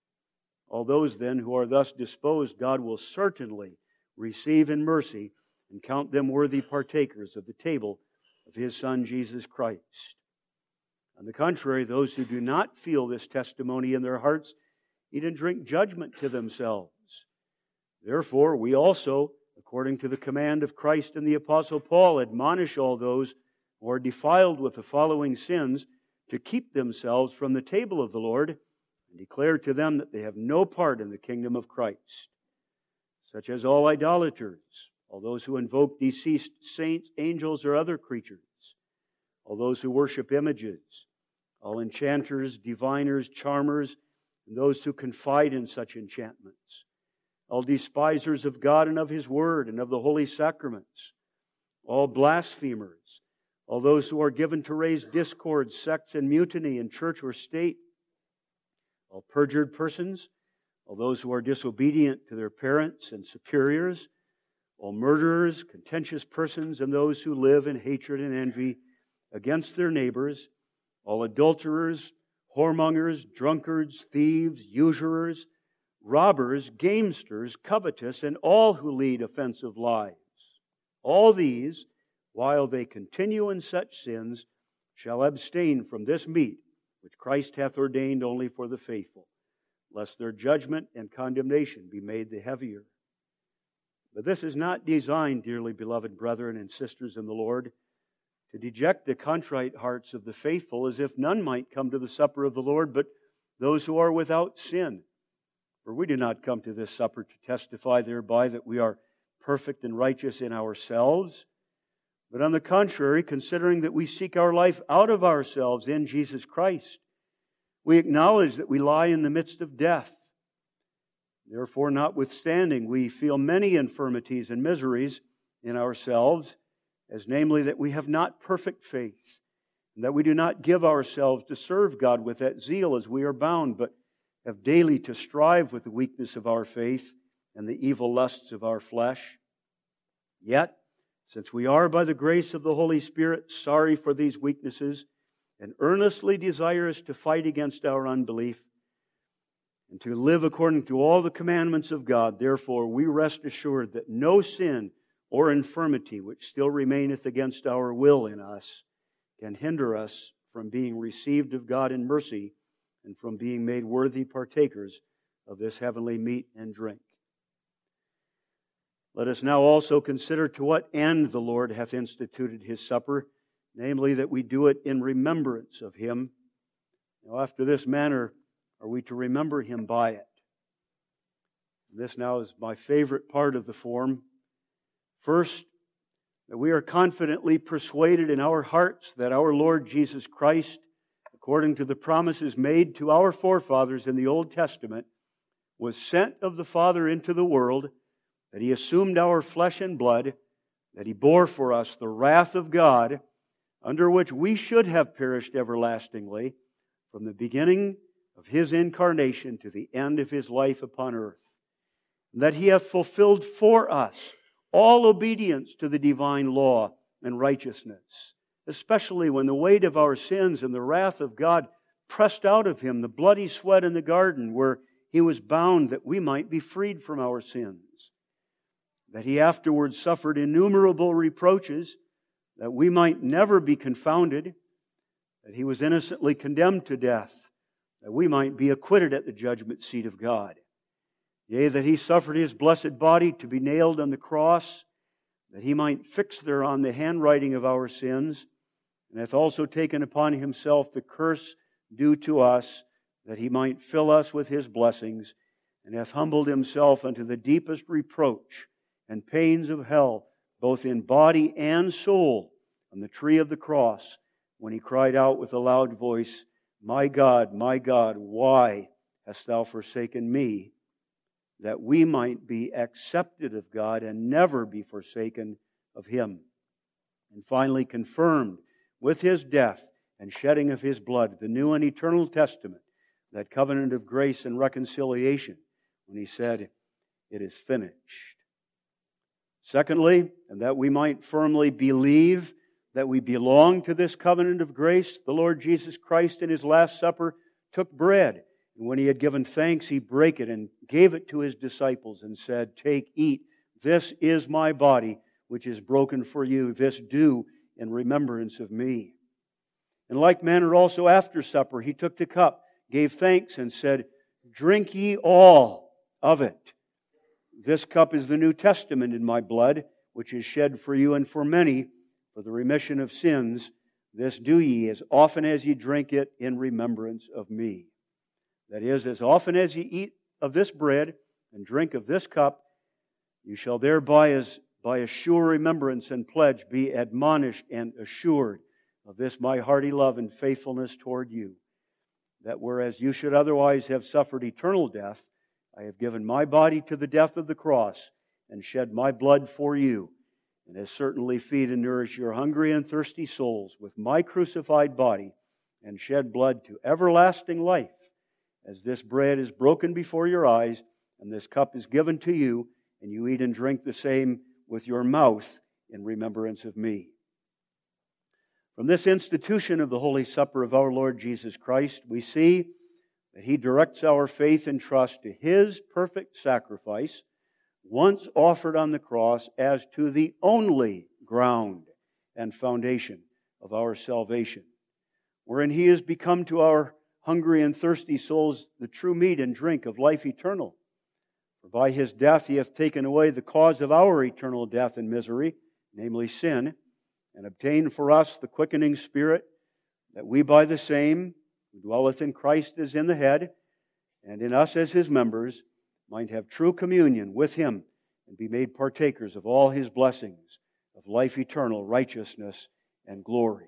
All those then who are thus disposed, God will certainly receive in mercy and count them worthy partakers of the table of his Son, Jesus Christ. On the contrary, those who do not feel this testimony in their hearts eat and drink judgment to themselves. Therefore, we also, according to the command of Christ and the Apostle Paul, admonish all those who are defiled with the following sins to keep themselves from the table of the Lord, and declare to them that they have no part in the kingdom of Christ, such as all idolaters, all those who invoke deceased saints, angels, or other creatures, all those who worship images, all enchanters, diviners, charmers, and those who confide in such enchantments, all despisers of God and of His Word and of the holy sacraments, all blasphemers, all those who are given to raise discord, sects, and mutiny in church or state, all perjured persons, all those who are disobedient to their parents and superiors, all murderers, contentious persons, and those who live in hatred and envy against their neighbors, all adulterers, whoremongers, drunkards, thieves, usurers, robbers, gamesters, covetous, and all who lead offensive lives. All these, while they continue in such sins, shall abstain from this meat which Christ hath ordained only for the faithful, lest their judgment and condemnation be made the heavier. But this is not designed, dearly beloved brethren and sisters in the Lord, to deject the contrite hearts of the faithful, as if none might come to the supper of the Lord, but those who are without sin. For we do not come to this supper to testify thereby that we are perfect and righteous in ourselves, but on the contrary, considering that we seek our life out of ourselves in Jesus Christ, we acknowledge that we lie in the midst of death. Therefore, notwithstanding, we feel many infirmities and miseries in ourselves, as namely that we have not perfect faith, and that we do not give ourselves to serve God with that zeal as we are bound, but have daily to strive with the weakness of our faith and the evil lusts of our flesh. Yet, since we are by the grace of the Holy Spirit sorry for these weaknesses and earnestly desirous to fight against our unbelief and to live according to all the commandments of God, therefore we rest assured that no sin or infirmity which still remaineth against our will in us can hinder us from being received of God in mercy and from being made worthy partakers of this heavenly meat and drink. Let us now also consider to what end the Lord hath instituted His supper, namely that we do it in remembrance of Him. Now after this manner are we to remember Him by it. This now is my favorite part of the form. First, that we are confidently persuaded in our hearts that our Lord Jesus Christ, according to the promises made to our forefathers in the Old Testament, was sent of the Father into the world, that He assumed our flesh and blood, that He bore for us the wrath of God, under which we should have perished everlastingly, from the beginning of His incarnation to the end of His life upon earth, and that He hath fulfilled for us all obedience to the divine law and righteousness, especially when the weight of our sins and the wrath of God pressed out of Him the bloody sweat in the garden where He was bound that we might be freed from our sins, that He afterwards suffered innumerable reproaches that we might never be confounded, that He was innocently condemned to death, that we might be acquitted at the judgment seat of God. Yea, that He suffered His blessed body to be nailed on the cross, that He might fix thereon the handwriting of our sins, and hath also taken upon Himself the curse due to us, that He might fill us with His blessings, and hath humbled Himself unto the deepest reproach and pains of hell, both in body and soul, on the tree of the cross, when He cried out with a loud voice, My God, my God, why hast Thou forsaken me? That we might be accepted of God and never be forsaken of Him. And finally confirmed with His death and shedding of His blood, the new and eternal testament, that covenant of grace and reconciliation, when He said, "It is finished." Secondly, and that we might firmly believe that we belong to this covenant of grace, the Lord Jesus Christ in His Last Supper took bread, and when He had given thanks, He brake it and gave it to His disciples and said, "Take, eat, this is my body, which is broken for you. This do in remembrance of me." In like manner also after supper, He took the cup, gave thanks, and said, "Drink ye all of it. This cup is the New Testament in my blood, which is shed for you and for many for the remission of sins. This do ye as often as ye drink it in remembrance of me." That is, as often as ye eat of this bread and drink of this cup, you shall thereby, as by a sure remembrance and pledge, be admonished and assured of this my hearty love and faithfulness toward you, that whereas you should otherwise have suffered eternal death, I have given my body to the death of the cross and shed my blood for you, and has certainly feed and nourish your hungry and thirsty souls with my crucified body and shed blood to everlasting life, as this bread is broken before your eyes and this cup is given to you, and you eat and drink the same with your mouth in remembrance of me. From this institution of the Holy Supper of our Lord Jesus Christ, we see that He directs our faith and trust to His perfect sacrifice, once offered on the cross, as to the only ground and foundation of our salvation, wherein He has become to our hungry and thirsty souls the true meat and drink of life eternal. For by His death He hath taken away the cause of our eternal death and misery, namely sin, and obtained for us the quickening Spirit, that we by the same, who dwelleth in Christ as in the head, and in us as His members, might have true communion with Him and be made partakers of all His blessings of life eternal, righteousness, and glory.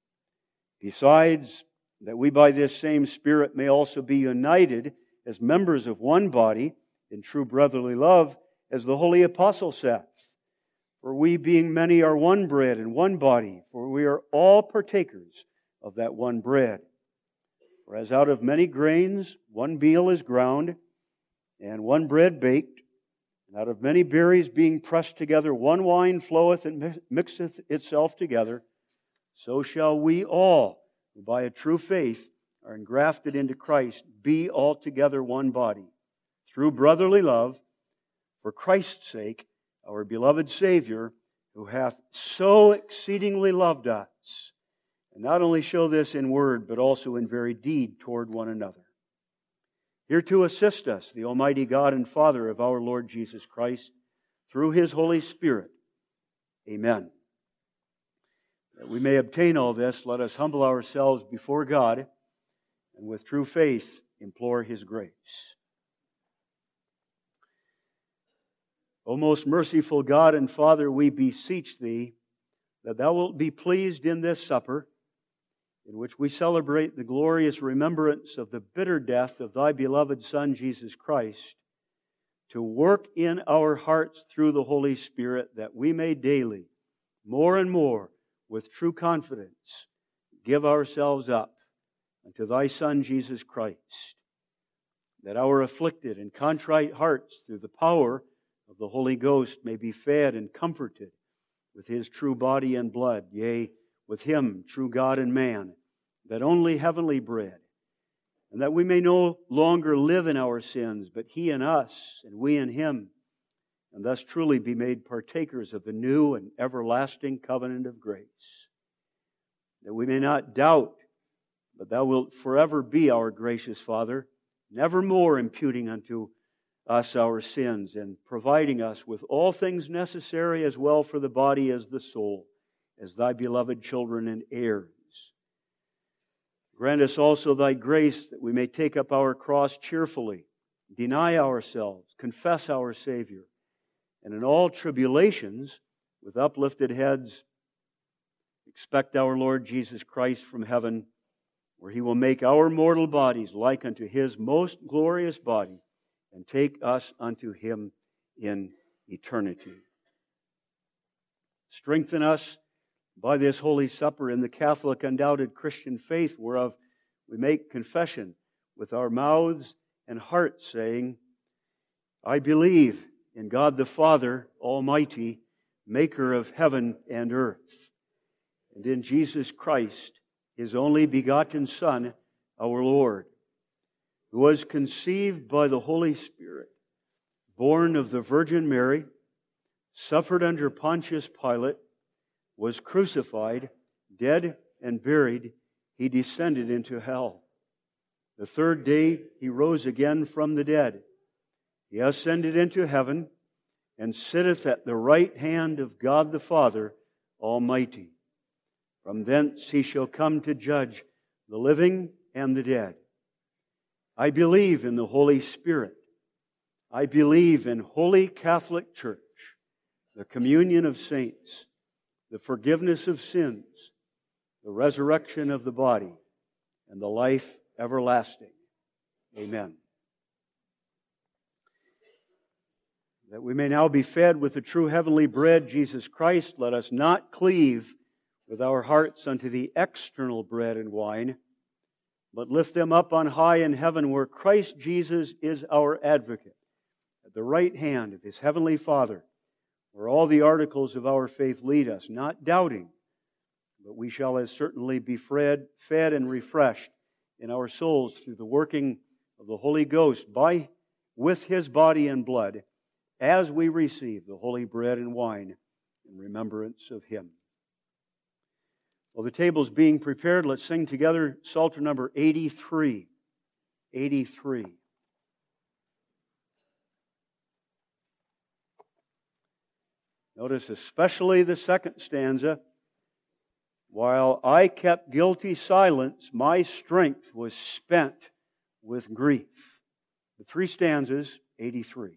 Besides, that we by this same Spirit may also be united as members of one body in true brotherly love, as the holy apostle saith, "For we being many are one bread and one body, for we are all partakers of that one bread. For as out of many grains one meal is ground, and one bread baked, and out of many berries being pressed together one wine floweth and mixeth itself together, so shall we all, who by a true faith are engrafted into Christ, be altogether one body, through brotherly love, for Christ's sake, our beloved Savior, who hath so exceedingly loved us, and not only show this in word, but also in very deed toward one another. Here to assist us, the Almighty God and Father of our Lord Jesus Christ, through His Holy Spirit. Amen. That we may obtain all this, let us humble ourselves before God, and with true faith implore His grace. O most merciful God and Father, we beseech Thee that Thou wilt be pleased in this supper, in which we celebrate the glorious remembrance of the bitter death of Thy beloved Son, Jesus Christ, to work in our hearts through the Holy Spirit, that we may daily, more and more, with true confidence, give ourselves up unto Thy Son, Jesus Christ, that our afflicted and contrite hearts, through the power of the Holy Ghost, may be fed and comforted with His true body and blood, yea, with Him, true God and man, that only heavenly bread, and that we may no longer live in our sins, but He in us, and we in Him, and thus truly be made partakers of the new and everlasting covenant of grace. That we may not doubt, but Thou wilt forever be our gracious Father, never more imputing unto us our sins, and providing us with all things necessary as well for the body as the soul, as Thy beloved children and heirs. Grant us also Thy grace that we may take up our cross cheerfully, deny ourselves, confess our Savior, and in all tribulations, with uplifted heads, expect our Lord Jesus Christ from heaven, where He will make our mortal bodies like unto His most glorious body, and take us unto Him in eternity. Strengthen us by this Holy Supper in the Catholic undoubted Christian faith, whereof we make confession with our mouths and hearts, saying, I believe in God the Father Almighty, maker of heaven and earth, and in Jesus Christ, His only begotten Son, our Lord, who was conceived by the Holy Spirit, born of the Virgin Mary, suffered under Pontius Pilate, was crucified, dead and buried. He descended into hell. The third day He rose again from the dead. He ascended into heaven and sitteth at the right hand of God the Father Almighty. From thence He shall come to judge the living and the dead. I believe in the Holy Spirit. I believe in Holy Catholic Church, the communion of saints, the forgiveness of sins, the resurrection of the body, and the life everlasting. Amen. That we may now be fed with the true heavenly bread, Jesus Christ, let us not cleave with our hearts unto the external bread and wine, but lift them up on high in heaven, where Christ Jesus is our advocate, at the right hand of His heavenly Father, where all the articles of our faith lead us, not doubting, but we shall as certainly be fed, fed and refreshed in our souls through the working of the Holy Ghost by, with His body and blood, as we receive the holy bread and wine in remembrance of Him. While the table's being prepared, let's sing together Psalter number eighty-three. eighty-three. Notice especially the second stanza. While I kept guilty silence, my strength was spent with grief. The three stanzas, eighty-three.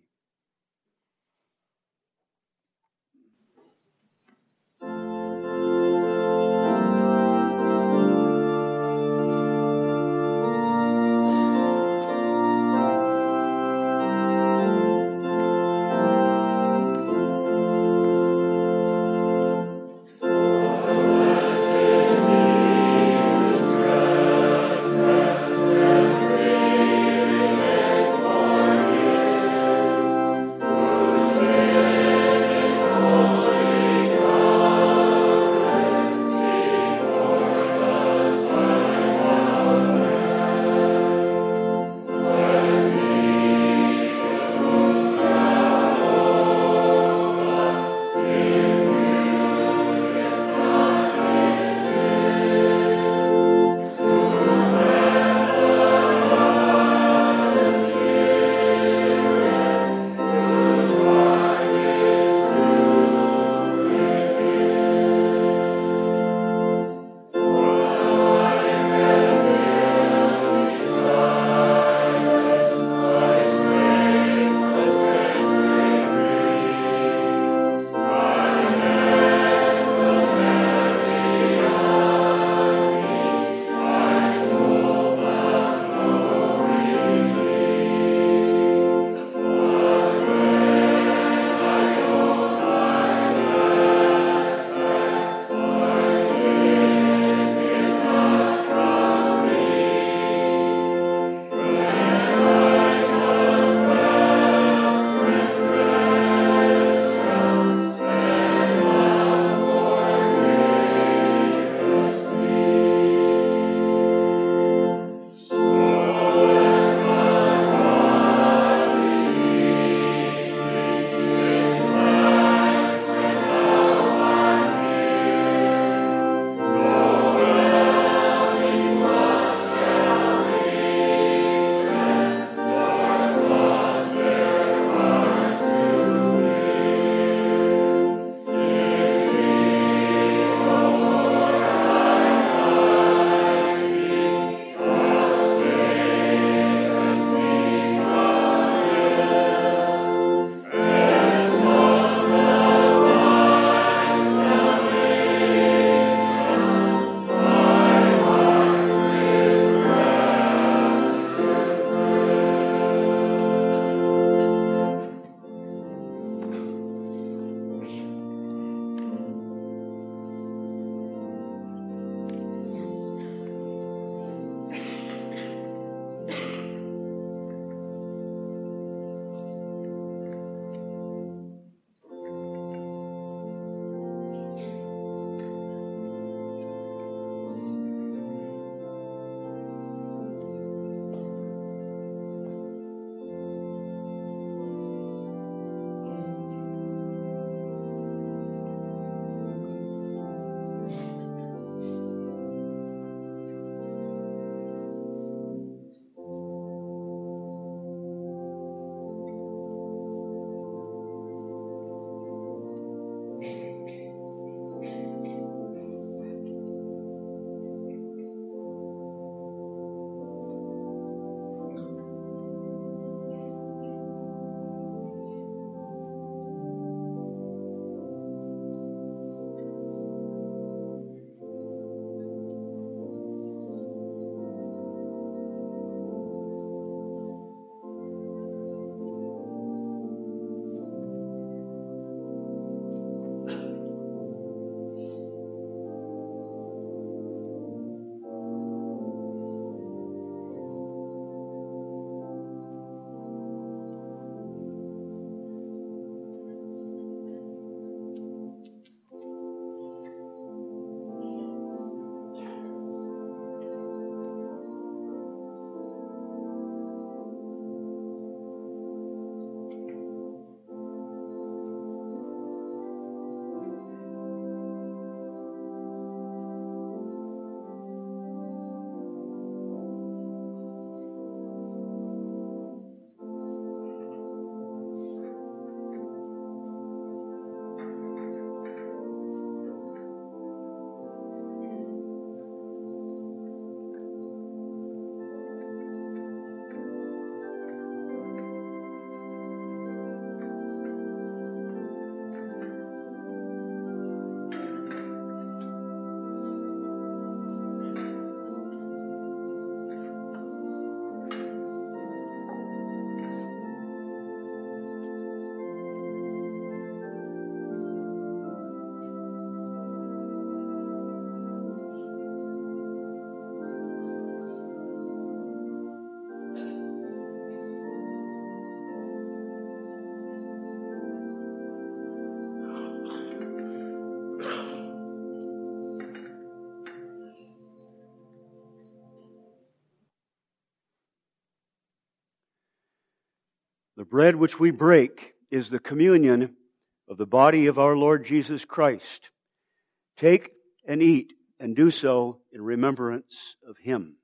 The bread which we break is the communion of the body of our Lord Jesus Christ. Take and eat, and do so in remembrance of Him.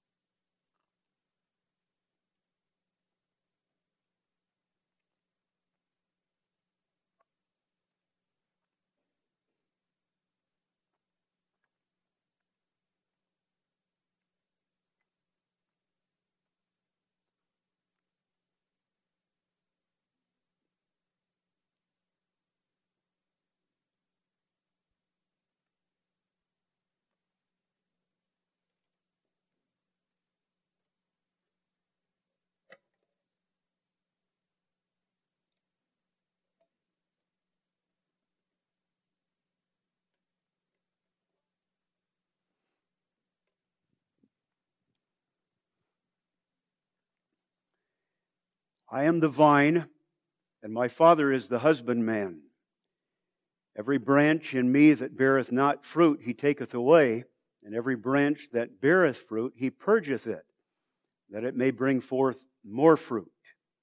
I am the vine, and my Father is the husbandman. Every branch in me that beareth not fruit, He taketh away, and every branch that beareth fruit, He purgeth it, that it may bring forth more fruit.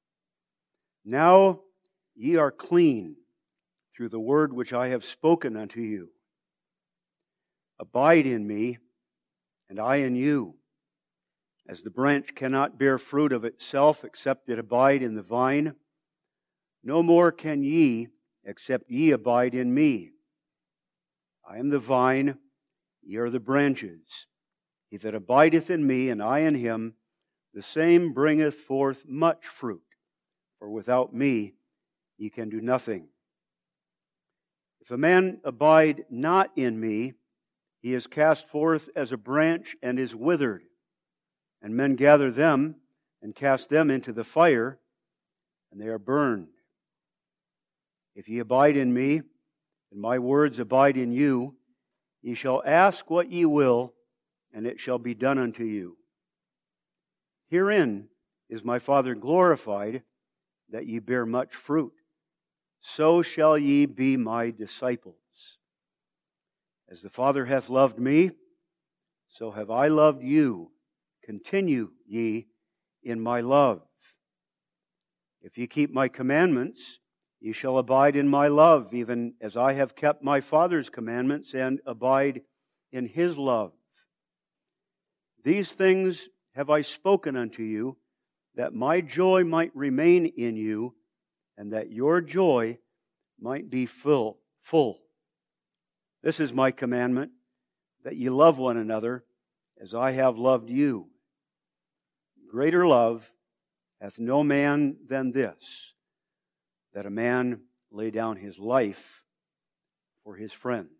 Now ye are clean through the word which I have spoken unto you. Abide in me, and I in you. As the branch cannot bear fruit of itself except it abide in the vine, no more can ye except ye abide in me. I am the vine, ye are the branches. He that abideth in me, and I in him, the same bringeth forth much fruit. For without me ye can do nothing. If a man abide not in me, he is cast forth as a branch and is withered. And men gather them and cast them into the fire, and they are burned. If ye abide in me, and my words abide in you, ye shall ask what ye will, and it shall be done unto you. Herein is my Father glorified, that ye bear much fruit. So shall ye be my disciples. As the Father hath loved me, so have I loved you. Continue ye in my love. If ye keep my commandments, ye shall abide in my love, even as I have kept my Father's commandments and abide in His love. These things have I spoken unto you, that my joy might remain in you, and that your joy might be full. full. This is my commandment, that ye love one another as I have loved you. Greater love hath no man than this, that a man lay down his life for his friends.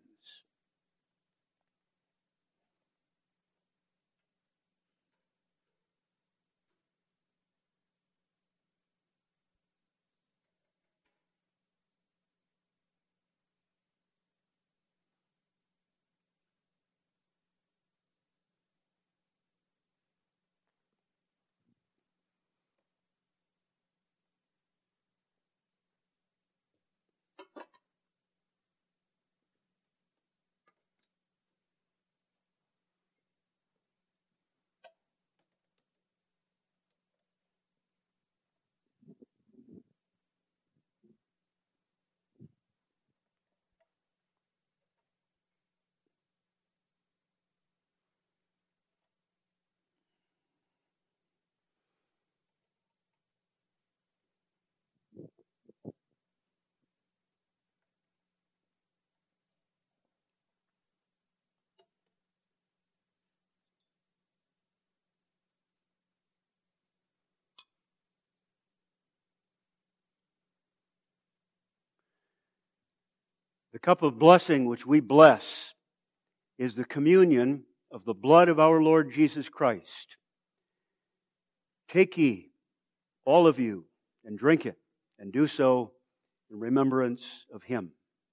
The cup of blessing which we bless is the communion of the blood of our Lord Jesus Christ. Take ye, all of you, and drink it, and do so in remembrance of Him.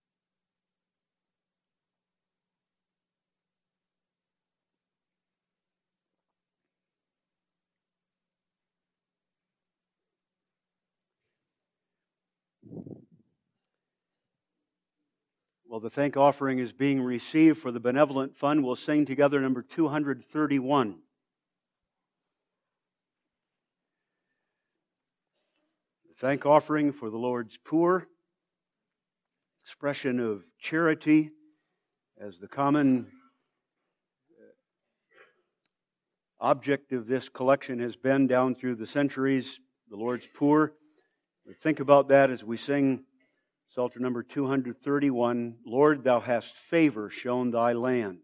While the thank offering is being received for the benevolent fund, we'll sing together number two hundred thirty-one. thank offering for the Lord's poor, expression of charity, as the common object of this collection has been down through the centuries, the Lord's poor. We think about that as we sing Psalter number two hundred thirty-one, Lord, Thou hast favor shown Thy land.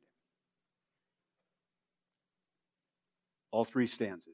All three stanzas.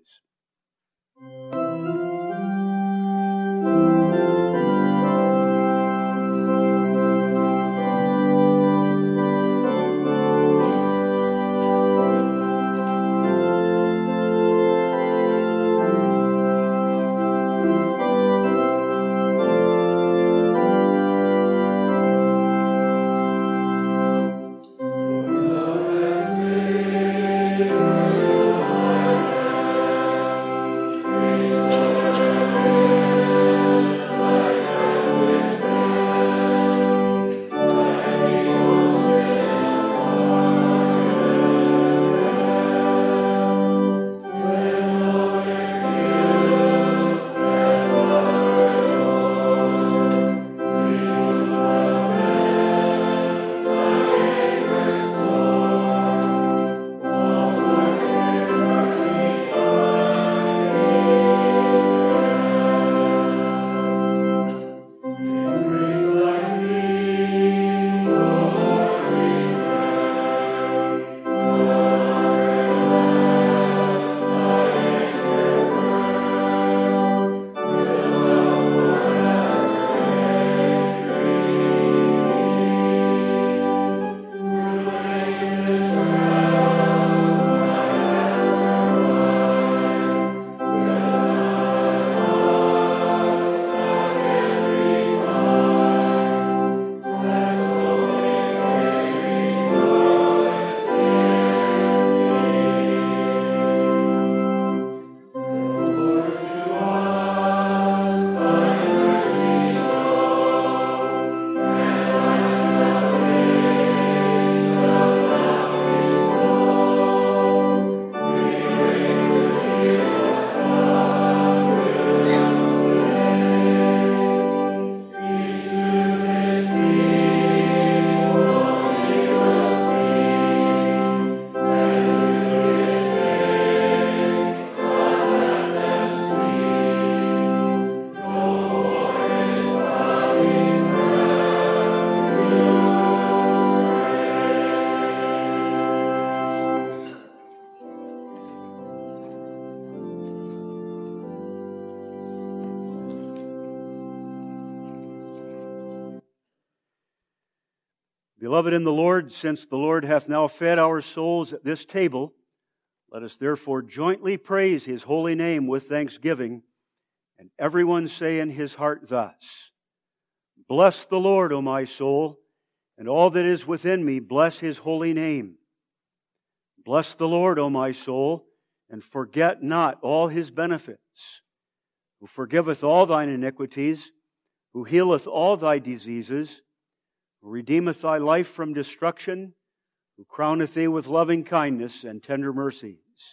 Beloved in the Lord, since the Lord hath now fed our souls at this table, let us therefore jointly praise His holy name with thanksgiving, and everyone say in his heart thus, Bless the Lord, O my soul, and all that is within me, bless His holy name. Bless the Lord, O my soul, and forget not all His benefits, who forgiveth all thine iniquities, who healeth all thy diseases, who redeemeth thy life from destruction, who crowneth thee with loving kindness and tender mercies.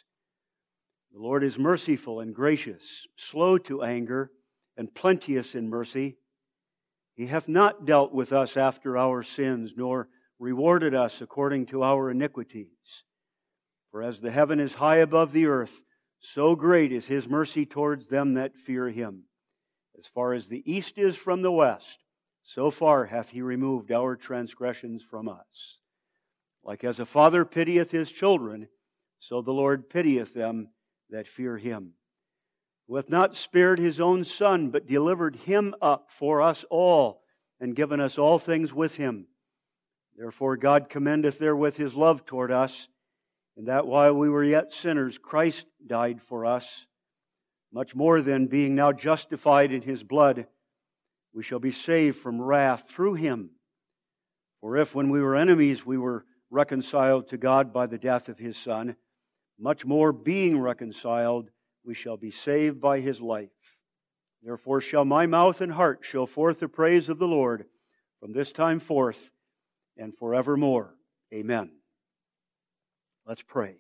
The Lord is merciful and gracious, slow to anger, and plenteous in mercy. He hath not dealt with us after our sins, nor rewarded us according to our iniquities. For as the heaven is high above the earth, so great is His mercy towards them that fear Him. As far as the east is from the west, so far hath He removed our transgressions from us. Like as a father pitieth his children, so the Lord pitieth them that fear Him. Who hath not spared His own Son, but delivered Him up for us all, and given us all things with Him. Therefore God commendeth therewith His love toward us, in that while we were yet sinners, Christ died for us. Much more then, being now justified in His blood, we shall be saved from wrath through Him. For if, when we were enemies, we were reconciled to God by the death of His Son, much more being reconciled, we shall be saved by His life. Therefore shall my mouth and heart show forth the praise of the Lord from this time forth and forevermore. Amen. Let's pray.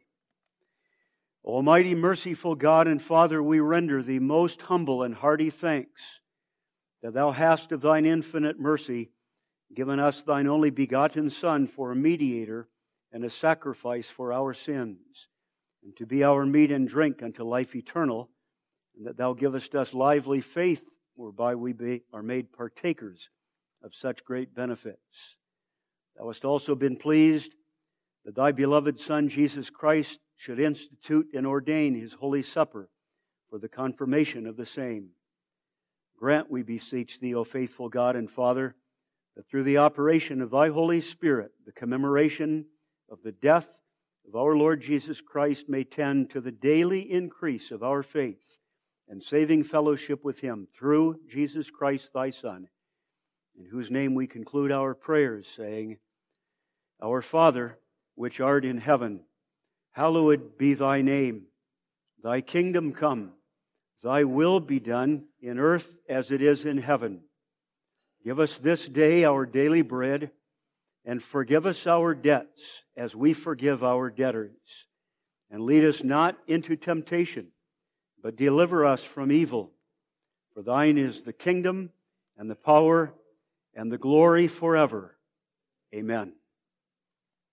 Almighty, merciful God and Father, we render Thee most humble and hearty thanks that thou hast of thine infinite mercy given us thine only begotten Son for a mediator and a sacrifice for our sins, and to be our meat and drink unto life eternal, and that thou givest us lively faith, whereby we be, are made partakers of such great benefits. Thou hast also been pleased that thy beloved Son, Jesus Christ, should institute and ordain his holy supper for the confirmation of the same. Grant, we beseech thee, O faithful God and Father, that through the operation of thy Holy Spirit, the commemoration of the death of our Lord Jesus Christ may tend to the daily increase of our faith and saving fellowship with him through Jesus Christ thy Son, in whose name we conclude our prayers, saying, Our Father, which art in heaven, hallowed be thy name. Thy kingdom come, thy will be done in earth as it is in heaven. Give us this day our daily bread, and forgive us our debts as we forgive our debtors. And lead us not into temptation, but deliver us from evil. For thine is the kingdom, and the power, and the glory forever. Amen.